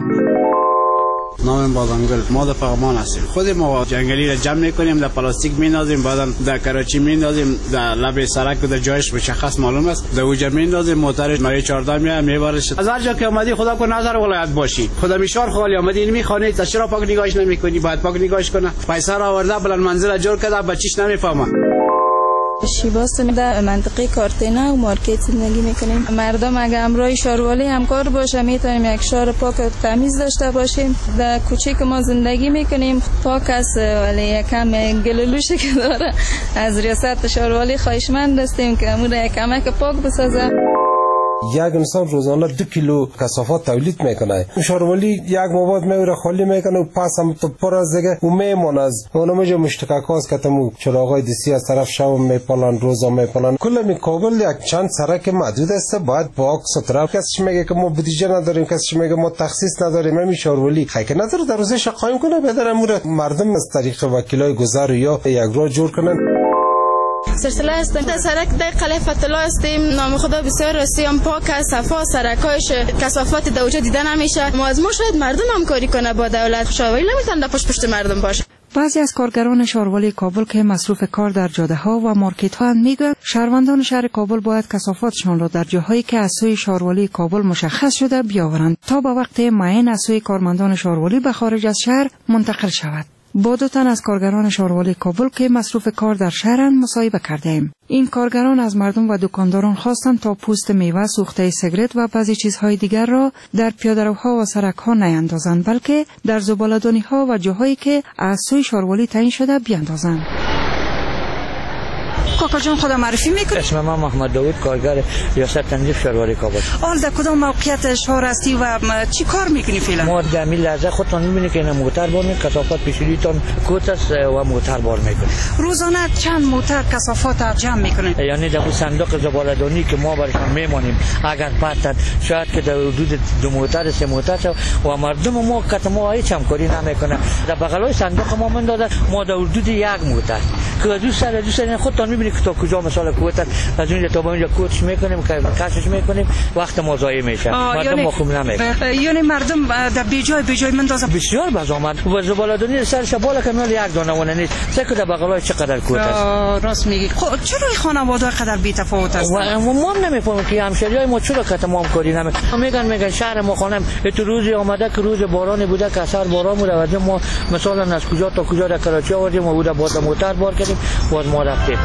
نام بادامگل، ما در فغمان هستیم. خود ما جنگلی را جمع میکنیم، در پلاستیک میندازیم، بعدا در کراچی میندازیم، در لب سرک و در جایش مشخص معلوم است، در اوجا میندازیم، موترش مایه 14 میبرش. از هر جا که اومدی خدا کو نظر ولایت باشی. خدا میشار خالی آمدی این میخوانی چرا پاک نگاهش نمیکنی؟ باید پاک نگاهش کنه. پیسه را آورده بلند منزل جور کرده بچیش نمیفهمه. شیباست در منطقه کارتینا و مارکت زندگی میکنیم. مردم اگه همراه شهرولی همکار باشه میتونیم یک شهر پاک و تمیز داشته باشیم. در کوچه که ما زندگی میکنیم پاک است ولی یکم گلولوشی که داره. از ریاست شهرولی خواهشمند هستیم که امور یک کمک پاک بسازه. یک انسان روزانه 2 کیلو کثافات تولید میکنه. شهرولی یک مواد میره خالی میکنه و پس هم تو پر از دیگه و میمونه. از اونم مشترک است که تمو چراغای دستی از طرف شب میپالن، روزا میپالن. کل می کابل یک چند سرک محدود است، باید پاک سترا. کسیش میگه که ما بودجه نداریم، کسیش میگه ما تخصیص نداریم. همین شهرولی خیلی نداره در روزش قایم کنه بدر امور مردم از طریق وکیلای گذر یا یک راه جور کنن. سلسله است در سرک در قلعه فتلا هستیم. نام خدا بسیار رسیم پاک است، صفا، سرکایش کثافات در وجود دیده نمیشه. ما از ما شاید مردم همکاری کنه با دولت، شهرولی نمیتونه پشت مردم باشه. بعضی از کارگران شهرولی کابل که مصروف کار در جاده ها و مارکت ها میگویند شهروندان شهر کابل باید کثافاتشان را در جاهایی که از سوی شهرولی کابل مشخص شده بیاورند تا به وقت معین از سوی کارمندان شهرولی به خارج از شهر منتقل شود. با 2 تن از کارگران شهرولی کابل که مصروف کار در شهرند مصاحبه کردیم. این کارگران از مردم و دکانداران خواستند تا پوست میوه، سوخته سیگرت و بعضی چیزهای دیگر را در پیاده‌روها و سرک‌ها نیندازند، بلکه در زباله‌دانی‌ها و جاهایی که از سوی شهرولی تعیین شده بیاندازند. کاکا جان خدا معرفی میکنی؟ اسم من محمد داوود، کارگر ریاست تنظیف شهرولی کابل. حال در کدام موقعیت شهر هستی و چی کار میکنی فعلا؟ ما در همین لحظه خودتان میبینید که این موتر بار میکنه، کثافات پیشوریتان کوت است و موتر بار میکنه. روزانه چند موتر کثافات جمع میکنه؟ یعنی در صندوق زباله‌دانی که ما برشان میمانیم اگر پاتن شاید که در حدود 2 موتر 3 موتر و مردم ما که ما هیچ همکاری نمیکنه. در بغلای صندوق ما من داده ما در حدود 1 موتر دوست خودتان میبینید که تا کجا مثلا کوت از اونجا تا اونجا کوتش میکنیم که کشش میکنیم وقت ما ضایع میشه مردم ما خوب نمیکنه یعنی مردم در بیجای مندازه بسیار بازآمد و زباله‌دانی سرش بالا کمال یک دانه ونه نیست سکه در بغلای چقدر کوت است راست میگی. خب چرا این خانواده قدر بی تفاوت است ما نمیفهمیم که همشهریای ما چرا که تمام کاری میگن شهر ما خانم تو روزی آمده که روز بارانی بوده که اثر باران بوده و ما مثلا از کجا تا کجا در کراچی آوردیم و بوده با موتر بار کردیم باز ما رفتیم.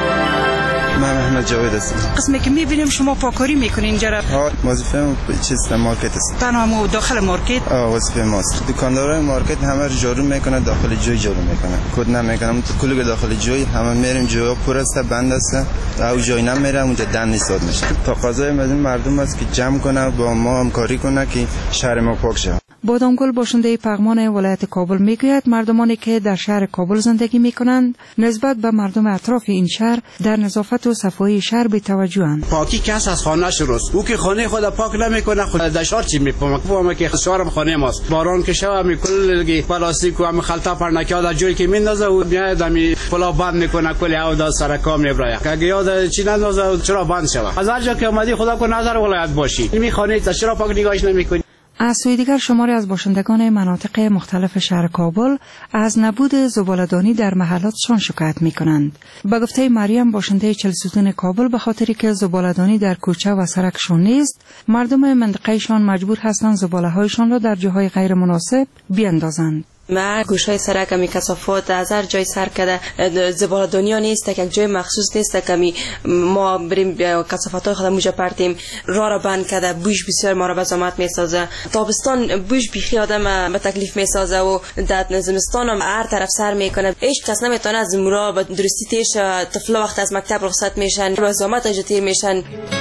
من محمد جاوید هستم. قسمی که میبینیم شما پاکاری میکنین اینجا. وظیفه چیز مارکت است. تنها داخل مارکت؟ وظیفه ماست. دکاندارای مارکت همه رو جارو میکنه داخل جوی جارو میکنه. کد نمیکنم تو کلوگ داخل جوی همه میریم جوی پر است بند است. او جای نمیره اونجا دن ایستاد میشه. تقاضای مردم است که جمع کنه با ما همکاری کنه که شهر ما پاک شه. بادامگل باشنده پغمان ولایت کابل میگوید مردمانی که در شهر کابل زندگی میکنند نسبت به مردم اطراف این شهر در نظافت و صفایی شهر بی‌توجه‌اند. پاکی کس از خانه شروست او که خانه خود پاک نمیکنه خود در شهر چی میفهمه که شهر خانه ماست باران که شب میکل پلاستیک و هم خلطه پرنکا در جایی که میندازه و میاد می پلا بند میکنه کلی او در سر کام میبره اگه یاد چی نندازه چرا بند شود از هر جا که اومدی خدا کو نظر ولایت باشی این خانه چرا پاک نگاهش نمیکنی. از سوی دیگر شماری از باشندگان مناطق مختلف شهر کابل از نبود زباله‌دانی در محلاتشان شکایت می‌کنند. به گفته مریم باشنده چلسوتون کابل به خاطری که زباله‌دانی در کوچه و سرکشان نیست، مردم منطقه‌شان مجبور هستند زباله‌هایشان را در جاهای غیر مناسب بیاندازند. ما گوشهای سرک می کثافات از هر جای سر کرده زباله‌دانی نیست که یک جای مخصوص نیست که ما بریم کثافات خودمون موجه پرتیم راه را بند کرده بوش بسیار ما را به زحمت میسازه تابستان بوش بیخی آدم به تکلیف میسازه و در زمستان هم هر طرف سر میکنه هیچ کس نمیتونه از مرا به درستی تیش طفلا وقت از مکتب رخصت میشن به زحمت اجتیر میشن.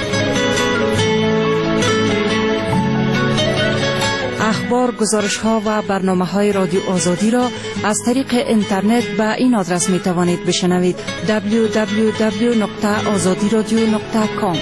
اخبار، گزارش‌ها و برنامه‌های رادیو آزادی را از طریق اینترنت به این آدرس می‌توانید بشنوید: www.azadiradio.com.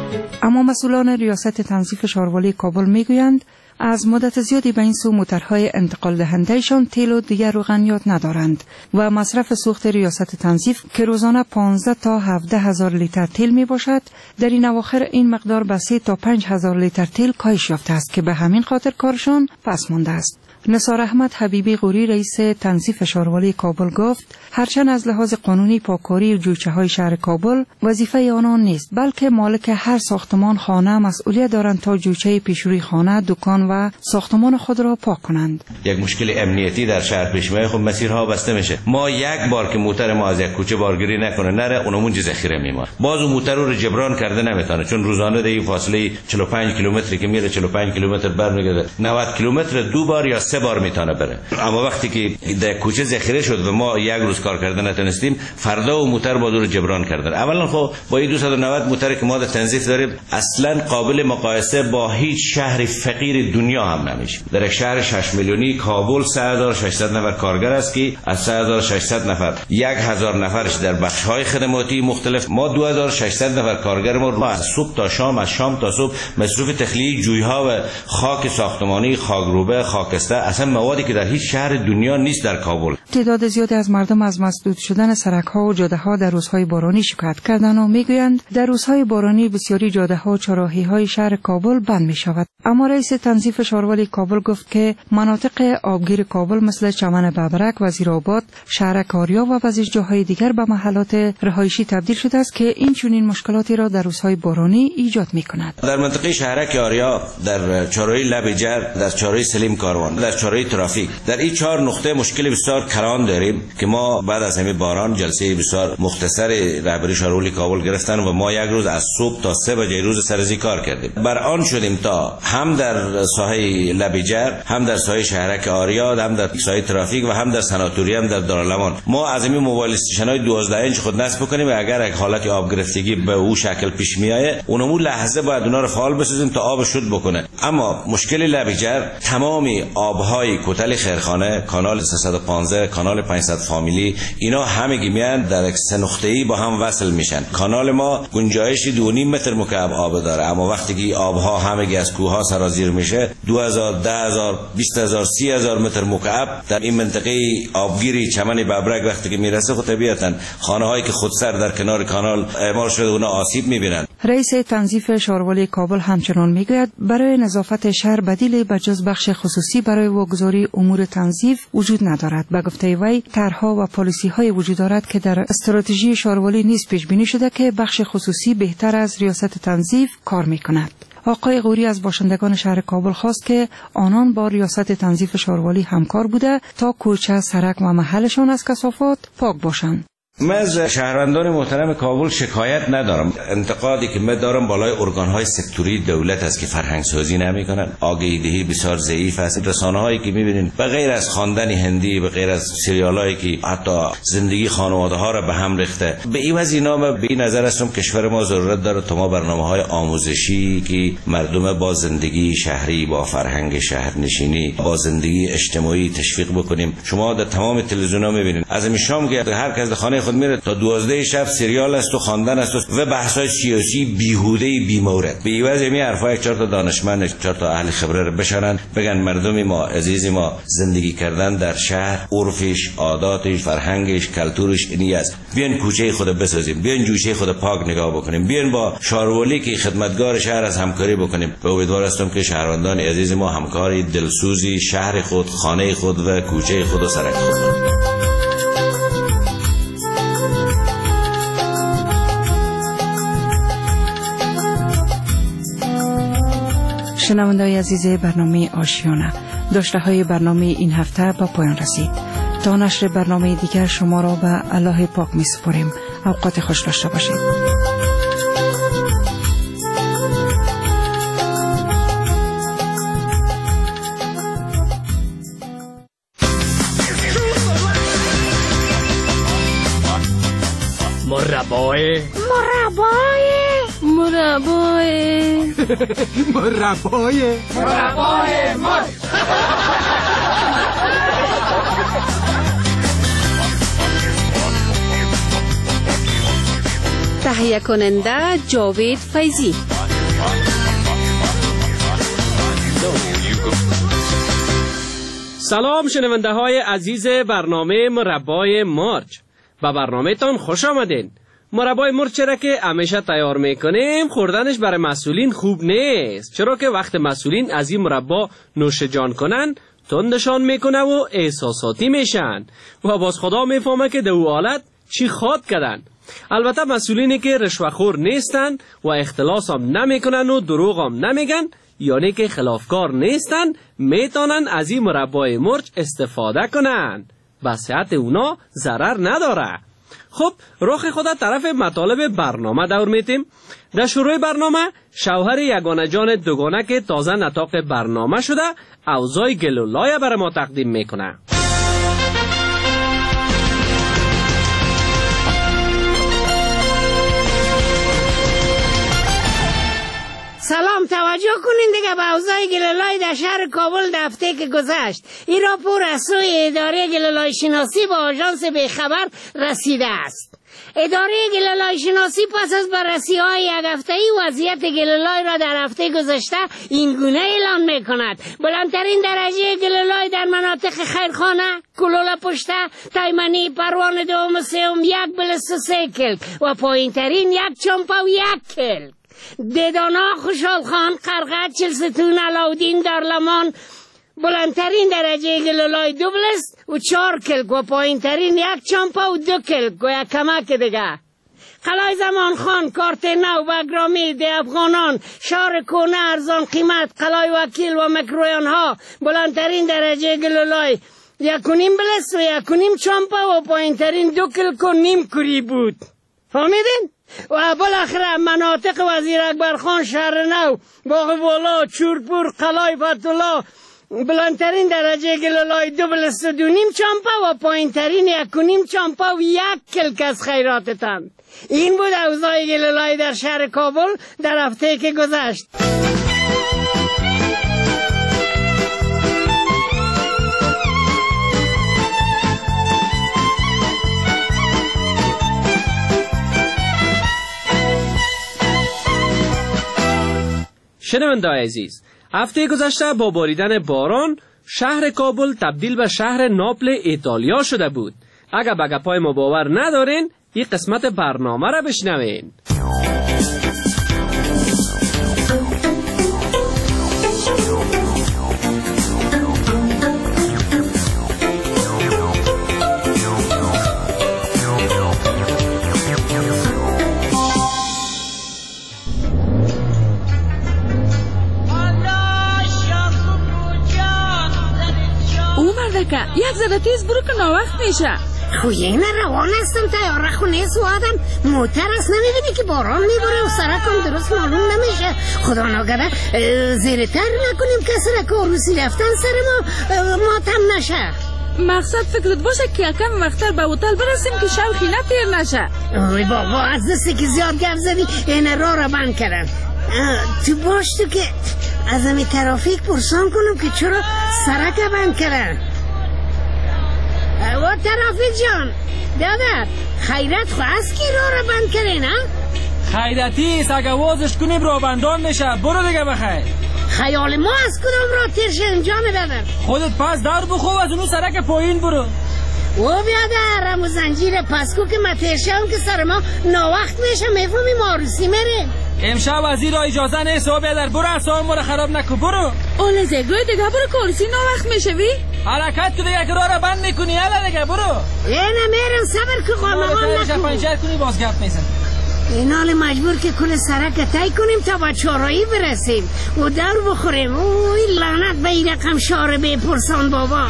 اما مسئولان ریاست تنظیف شهروالی کابل می‌گویند از مدت زیادی به این سو موترهای انتقال دهندهشان تیل و دیگر روغنیات ندارند و مصرف سوخت ریاست تنظیف که روزانه 15 تا 17 هزار لیتر تیل می باشد در این اواخر این مقدار به 3 تا 5 هزار لیتر تیل کاهش یافته است که به همین خاطر کارشان پس مانده است. نثار احمد حبیبی غوری رئیس تنظیف شهروالی کابل گفت هرچند از لحاظ قانونی پاککاری جویچه‌های شهر کابل وظیفه آنان نیست بلکه مالک هر ساختمان خانه مسئولیت دارند تا جویچه پیشروی خانه، دکان و ساختمان خود را پاک کنند. یک مشکل امنیتی در شهر پیش میاد خب مسیرها بسته میشه ما یک بار که موتر ما از یک کوچه بارگیری نکنه نره اونمون ذخیره میمونه باز اون موتر رو جبران کرده نمیتونه چون روزانه در فاصله 45 کیلومتری که میره 45 کیلومتر برمیگرده 90 کیلومتر دو بار یا 3 بار میتونه بره اما وقتی که در کوچه ذخیره شد و ما یک روز کار کردن نتونستیم فردا و موتر با دور جبران کردن اولا خب با این 290 موتر که ما در تنظیف داریم اصلا قابل مقایسه با هیچ شهر فقیر دنیا هم نمیشه. در یک شهر 6 میلیونی کابل 3600 نفر کارگر است که از 3600 نفر 1000 نفرش در بخش‌های خدماتی مختلف ما 2600 نفر کارگر ما از صبح تا شام از شام تا صبح مصروف تخلیه جوی‌ها و خاک ساختمانی خاکروبه خاکستر اصلا موادی که در هیچ شهر دنیا نیست در کابل. تعداد زیادی از مردم از مسدود شدن سرک‌ها و جاده‌ها در روزهای بارانی شکایت کردند و میگویند در روزهای بارانی بسیاری جاده‌ها و چراغی‌های شهر کابل بند می‌شود. اما رئیس تنظیف شهروالی کابل گفت که مناطق آبگیر کابل مثل چمن ببرک، وزیرآباد، شهر کاریا و بعضی جاهای دیگر به محلات رهایشی تبدیل شده است که این چنین مشکلاتی را در روزهای بارانی ایجاد می‌کند. در منطقه شهر کاریا در چهارراه لب جر در چهارراه سلیم کاروان در چهارراه ترافیک در این 4 نقطه مشکل بسیار کلان داریم که ما بعد از همین باران جلسه بسیار مختصر رهبری شهروالی کابل گرفتن و ما یک روز از صبح تا 3 بجه روز سرزی کار کردیم بر آن شدیم تا هم در ساحه لبیجر هم در ساحه شهرک آریا هم در ساحه ترافیک و هم در سناتوری هم در دارالمان ما از این موبایل استیشن‌های 12 اینچ خود نصب کنیم و اگر یک حالت آب گرفتگی به او شکل پیش میایه اونمون لحظه باید اونا رو فعال بسازیم تا آب شد بکنه اما مشکل لبیجر تمامی آب آبهای کوتل خیرخانه، کانال 315، کانال 500 فامیلی، اینا همگی میان در یک سه نقطه‌ای با هم وصل میشن. کانال ما گنجایش 2.5 متر مکعب آب داره، اما وقتی که آبها همگی از کوه‌ها سرازیر میشه 2000 10000 20000 30000 متر مکعب در این منطقه آبگیری چمن ببرک وقتی که میرسه خود طبیعتاً خانه‌هایی که خودسر در کنار کانال اعمار شده اونا آسیب میبینن. رئیس تنظیف شهرولی کابل همچنان میگوید برای نظافت شهر بدیلی بجز بخش خصوصی برای واگذاری امور تنظیف وجود ندارد. به گفته وی طرح‌ها و پالیسی‌های وجود دارد که در استراتژی شهرولی نیز پیش بینی شده که بخش خصوصی بهتر از ریاست تنظیف کار میکند. آقای غوری از باشندگان شهر کابل خواست که آنان با ریاست تنظیف شهرولی همکار بوده تا کوچه، سرک و محلشان از کثافات پاک باشند. من از شهروندان محترم کابل شکایت ندارم. انتقادی که من دارم بالای ارگان‌های سکتوری دولت است که فرهنگ سازی نمی‌کنن. آگاهی دهی بسیار ضعیف است. رسانه‌هایی که می‌بینین به غیر از خواندن هندی، به غیر از سریالایی که حتی زندگی خانواده‌ها را به هم ریخته، به این وجه اینا من به این نظر هستم کشور ما ضرورت داره تا ما برنامه‌های آموزشی که مردم با زندگی شهری، با فرهنگ شهرنشینی، با زندگی اجتماعی تشویق بکنیم. شما در تمام تلویزیون‌ها می‌بینید از این شام که هر کس خانه خود میره تا 12 شب سریال است و خواندن است و بحث‌های سیاسی بیهوده بی‌مورد. به ایواز می حرفا یک چهار تا دانشمند، یک چهار تا اهل خبره رو بشنن بگن مردم ما عزیز ما زندگی کردن در شهر، عرفش، عاداتش، فرهنگش، کلتورش اینی است. بیاین کوچه خود بسازیم، بیاین جوشه خود پاک نگاه بکنیم، بیاین با شهرولی که خدمتگار شهر از همکاری بکنیم. به امیدوار هستم که شهروندان عزیز ما همکاری دلسوزی شهر خود، خانه خود و کوچه خود و سرک خود. شنونده‌های عزیز برنامه آشیانه، داشته‌های برنامه این هفته به پایان رسید. تا نشر برنامه دیگر شما را به الله پاک می‌سپاریم. اوقات خوش داشته باشید. مربای تهیه کننده جاوید فیضی. سلام شنونده های عزیز برنامه مربای مرچ، به برنامه تان خوش آمدین. مربای مرچ را که همیشه تیار میکنیم خوردنش برای مسئولین خوب نیست، چرا که وقت مسئولین از این مربا نوش جان کنن تندشان میکنه و احساساتی میشن و باز خدا میفهمه که دو حالت چی خواد کردن. البته مسئولینی که رشوه‌خور نیستن و اختلاس هم نمیکنن و دروغ هم نمیگن، یعنی که خلافکار نیستن، میتونن از این مربای مرچ استفاده کنن، به صحت اونا ضرر نداره. خب رخ خود طرف مطالب برنامه دور میتیم. در شروع برنامه شوهر یگانه جان دوگانه که تازه نطاق برنامه شده اوضاع گلولای برای ما تقدیم میکنه. سلام، توجه کنین دیگه به اوضاع گلولای در شهر کابل در هفته که گذشت. این راپور از سوی اداره گلولای شناسی با آژانس بیخبر رسیده است. اداره گلولای شناسی پس از بررسی‌های یک هفته‌ای وضعیت گلولای را در هفته گذشته این گونه اعلام می‌کند: بلندترین درجه گلولای در مناطق خیرخانه، کلوله پشته، تایمنی، پروانه دوم سوم 1.3 کلک و پایین‌ترین 1 چمپه و 1 کلک. ددانا، خوشحال خان، قرقد، چلستون، علاودین، دارلمان بلندترین درجه گلولای 2 و 4 کلک و پایین‌ترین 1 چمپه و 2 کلک و یک کمک دیگه. قلعه زمان خان، کارت نو، بگرامی، ده افغانان، شهر کونه، ارزان قیمت، قلعه وکیل و مکرویان ها بلندترین درجه گلولای 1.5 و 1.5 چمپه و پایین‌ترین 2 کلک و نیم کوری بود. فهمیدین؟ و بالاخره مناطق وزیر اکبر خان، شهر نو، باغ والا، چورپور، قلعه فتولا بلندترین درجه گلولای 2.5 چمپه و پایین‌ترین 1.5 چمپه و 1 کلک از خیراتتان. این بود اوضاع گلولای در شهر کابل در هفته که گذشت. شنونده‌های عزیز، هفته گذشته با باریدن باران شهر کابل تبدیل به شهر ناپل ایتالیا شده بود. اگر به گپای ما باور ندارین، این قسمت برنامه را بشنوین. یک ذره تیز برو که ناوقت میشه. خویه نه روان هستم، تیاره خونه سوادم، موتر است، نمیبینی که باران میباره و سرکم درست معلوم نمیشه. خدا ناگهان زیرتر نکنیم که سرک عروسی رفتن سر ما ماتم نشه. مقصد فکرت باشه که یکم وقتر به هتل برسیم که شوخی نتیر نشه. اوی بابا از دستی که زیاد گپ زدی این راه را بند کردن. تو باش تو که از همی ترافیک پرسان کنم که چرا سرک بند کردن. و ترافیک جان دادر خیرت خواست که راه را بند کرده نه؟ خیرتی است، اگه وازش کنیم راه بندان میشه. برو دیگه بخیر. خیال ما از کدام راه تیر شدیم جان دادر؟ خودت پس در بخو از اونو سرک پایین برو. او بیادر همو زنجیر پسکو که ما تیر شدیم که سر ما ناوقت میشه، میفهمی ما عروسی میریم. امشب وزیر را اجازه نیست. او بیادر برو اصلا ما را خراب نکن. برو اول زگروی دیگه برو که عروسی ناوقت میشه وی. حرکت تو دیگه که راه را بند میکنی. حالا دیگه برو. اینه میرم صبر که قامقام نکن. پنچر کنی باز گپ میزن. این حال مجبور که کل سرک تای کنیم تا با چارایی برسیم و دور بخوریم. اوی لعنت به این رقم شاره بپرسان بابا.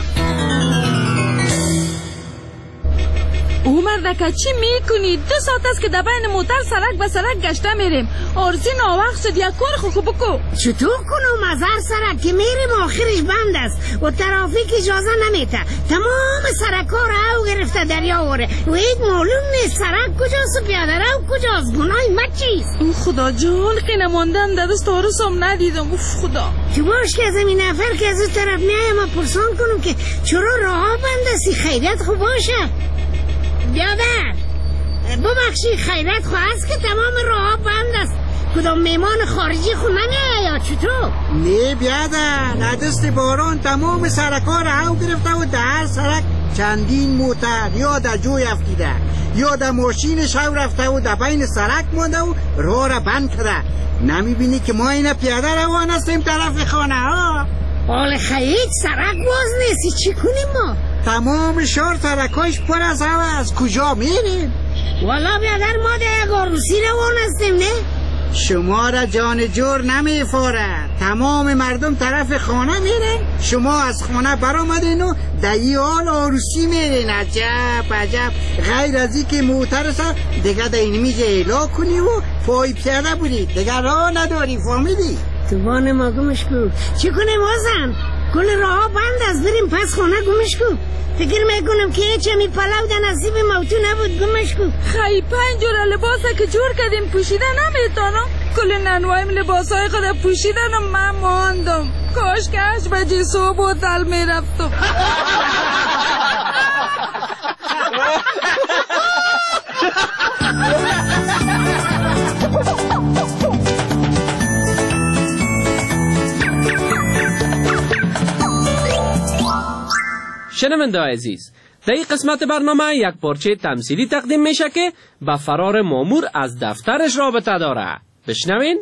او مردکه چی میکنی؟ 2 ساعت است که در بین موتر سرک به سرک گشته میریم. عروسی ناوقت شد، یک کار خوب بکو. چطور کنم از هر سرک که میریم آخرش بند است و ترافیک اجازه نمیده. تمام سرک ها را او گرفته دریا وره و هیچ معلوم نیست سرک کجاست و پیاده رو کجاست. گناهی ما چیست؟ خدا جان که نماندم در دست عروسم ندیدم. اوف خدا. تو باش که از این نفر که از اون طرف میایم پرسان کنم که چرا راه بند است. خیرت خوب باشه بیادر. ببخشی خیرت خواست که تمام راه بند است. کدام میمان خارجی خونه نه یا چطور؟ نه بیادر، دست باران تمام سرکار او گرفته و در سرک چندین موتر یا در جوی افتیده یا در ماشینش او رفته و در بین سرک مانده و راه را بند کرده. نمیبینی که ما این پیاده روان هستیم طرف خانه ها؟ حال خیلی سرک باز نیستی چی کنیم ما؟ تمام شهر سرکایش پر از هوا است. کجا میریم؟ والا بیادر ما در یک عروسی روان هستیم نه؟ شما را جان جور نمیفاره. تمام مردم طرف خانه میرن، شما از خانه برآمدین و در این حال عروسی میرین. عجب عجب. غیر از این که موتر سر دیگه در این میجه اعلا کنی و پای پیاده بودی دیگه راه نداری. فهمیدی؟ توبان ما گمش کن. چی کنیم وزن؟ کل راه بند از بریم پس خانه گمش کن. فکر میکنم که هیچ همی پلاو در نصیب موتو نبود. گمش کن. خیلی 5 جور لباسه که جور کردیم پوشیده نمیتونم. کل ننوایم لباسای خود پوشیدن و من ماندم. کاش که 8 بجه صبح هتل میرفتم. شنونده عزیز، در این قسمت برنامه یک پارچه تمثیلی تقدیم میشه که به فرار مامور از دفترش رابطه داره. بشنوین.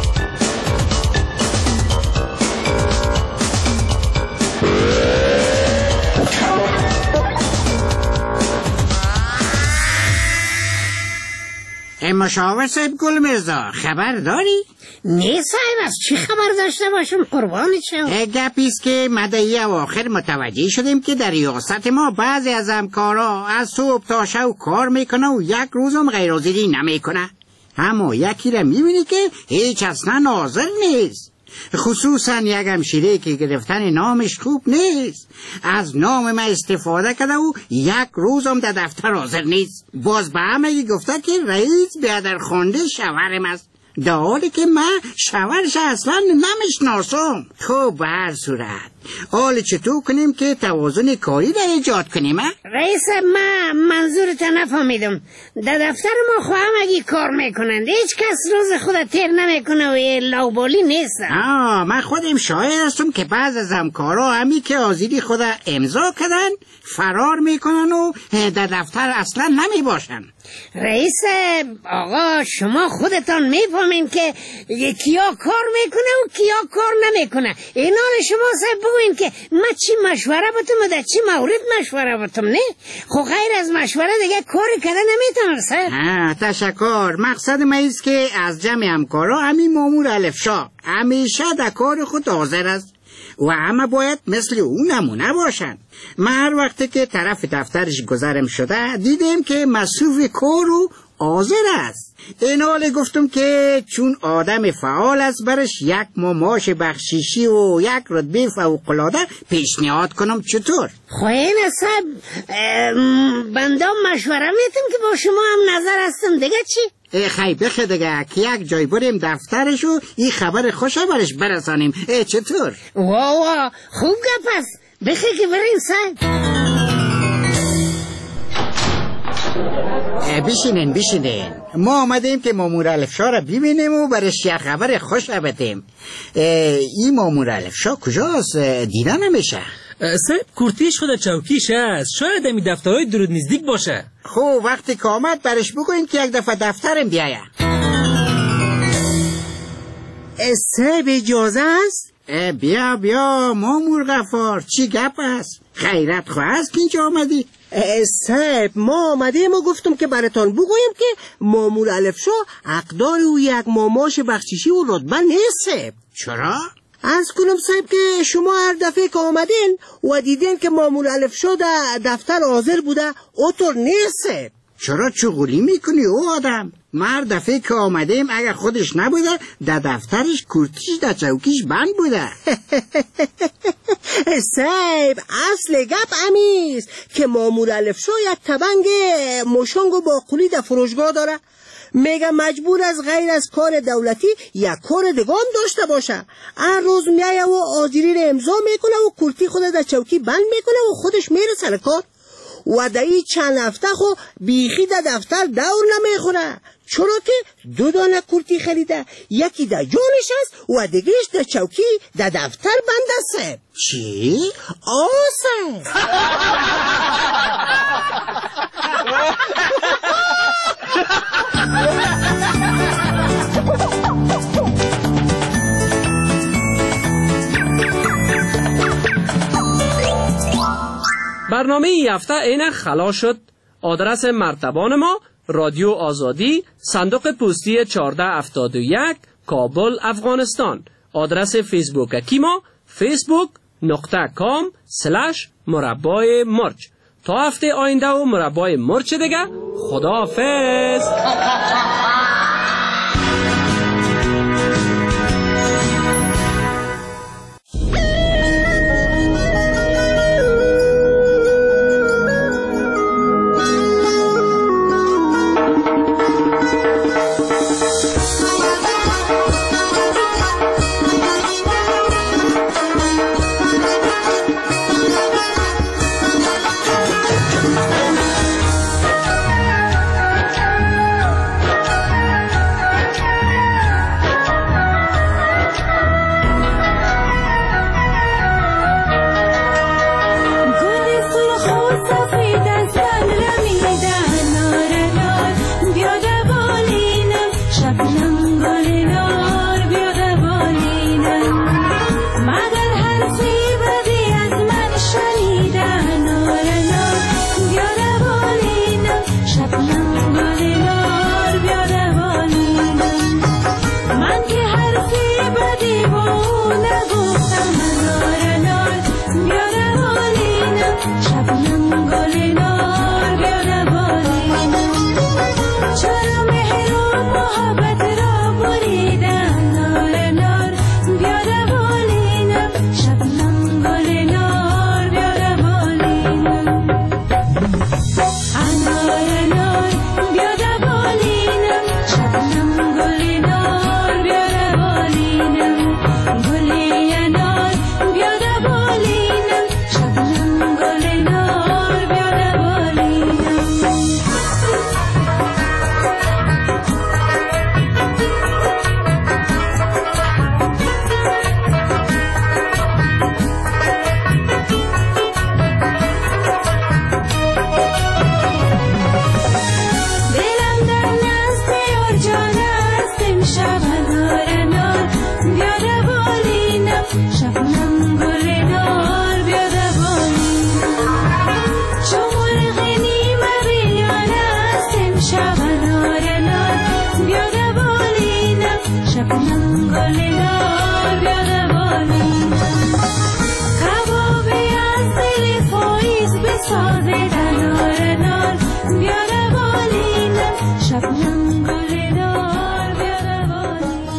مشاور صاحب گل مرزا خبر داری؟ نه صاحب از چی خبر داشته باشم قربانت شم؟ گپیست که مدعی اواخر متوجه شدیم که در ریاست ما بعضی از همکارا از صبح تا شب کار میکنه و یک روزم غیرحاضری نمیکنه. اما یکی را میبینی که هیچ اصلا حاضر نیست. خصوصا یک همشیره که گرفتن نامش خوب نیست. از نام من استفاده کرده و یک روزم در دفتر حاضر نیست. باز به همه گفته که رئیس بیادر خونده شوهرم است. در حالی که من شوهرش اصلا نمیشناسم. خب به هر صورت حال چطور کنیم که توازن کاری را ایجاد کنیم؟ رئیس، من منظورت نفهمیدم. در دفتر ما خواهم اگه کار میکنند هیچ کس روز خود تیر نمیکنه و لوبالی نیست. من خودم شاهد هستم که بعض از همکارا همی که آزادی خود امضا کردن فرار میکنن و در دفتر اصلا نمی باشن. رئیس آقا، شما خودتان میفهمین که کیا کار میکنه و کیا کار نمیکنه. اینا شما صاحب بگوین که من چی مشوره بتم و در چی مورد مشوره بتم. نه خب غیر از مشوره دیگه کاری کرده نمیتونم صاحب. تشکر. مقصد ما ایست که از جمع همکارا همین مامور الفشا همیشه در کار خود حاضر است و همه باید مثل اون نمونه باشن. من هر وقتی که طرف دفترش گذرم شده دیدم که مصروف کار و حاضر است. این حال گفتم که چون آدم فعال است برش یک معاش بخشیشی و یک رتبه فوق‌العاده پیشنهاد کنم. چطور؟ خوین صاحب، بندم مشوره میتونم که با شما هم نظر هستم. دیگه چی؟ خیلی بخه دیگه که یک جای بریم دفترش و این خبر خوشه برش برسانیم. چطور؟ واو خوب گپ است. بخه که بریم صاحب. بشینین. ما آمدیم که مامور الفشا را ببینیم و برش یک خبر خوش بدیم. این مامور الفشا کجاست؟ دیده نمیشه. صاحب کورتیش خود چوکیش است. شاید همی دفترهای درود نزدیک باشه. خب وقتی که آمد برش بگوین که یک دفعه دفترم بیایه. صاحب اجازه است؟ بیا مامور غفار، چی گپ است؟ خیرت خواست که اینجا آمدی؟ صاحب ما آمدیم و گفتم که براتان بگویم که مامور الفشا حقدار او یک معاش بخشیشی و رتبه نیست. چرا؟ از کنم صاحب که شما هر دفعه که آمدین و دیدین که مامور الفشا در دفتر حاضر بوده اوطور نیست. چرا چغولی میکنی او آدم؟ من دفعه که آمدیم اگر خودش نبوده در دفترش کورتیش در چوکیش بند بوده. صاحب اصل گپ امیست که مامور الفشا یک تبنگ مشنگ و باقولی در فروشگاه داره. میگه مجبور از غیر از کار دولتی یک کار دیگه هم داشته باشه. هر روز میایه و آجری رو امضا میکنه و کورتی خود در چوکی بند میکنه و خودش میره سر کار. و در این چند هفته خو بیخی در دفتر دور نمیخوره، چرا که 2 دانه کورتی خریده، یکی در جانش است و دیگهش در چوکی در دفتر بند است. چی؟ آسه برنامه این هفته اینک خلاص شد. آدرس مرتبان ما رادیو آزادی، صندوق پستی 1471 کابل افغانستان. آدرس فیسبوک ما facebook.com/مربای مرچ. تا هفته آینده و مربای مرچ دیگه. خداحافظ.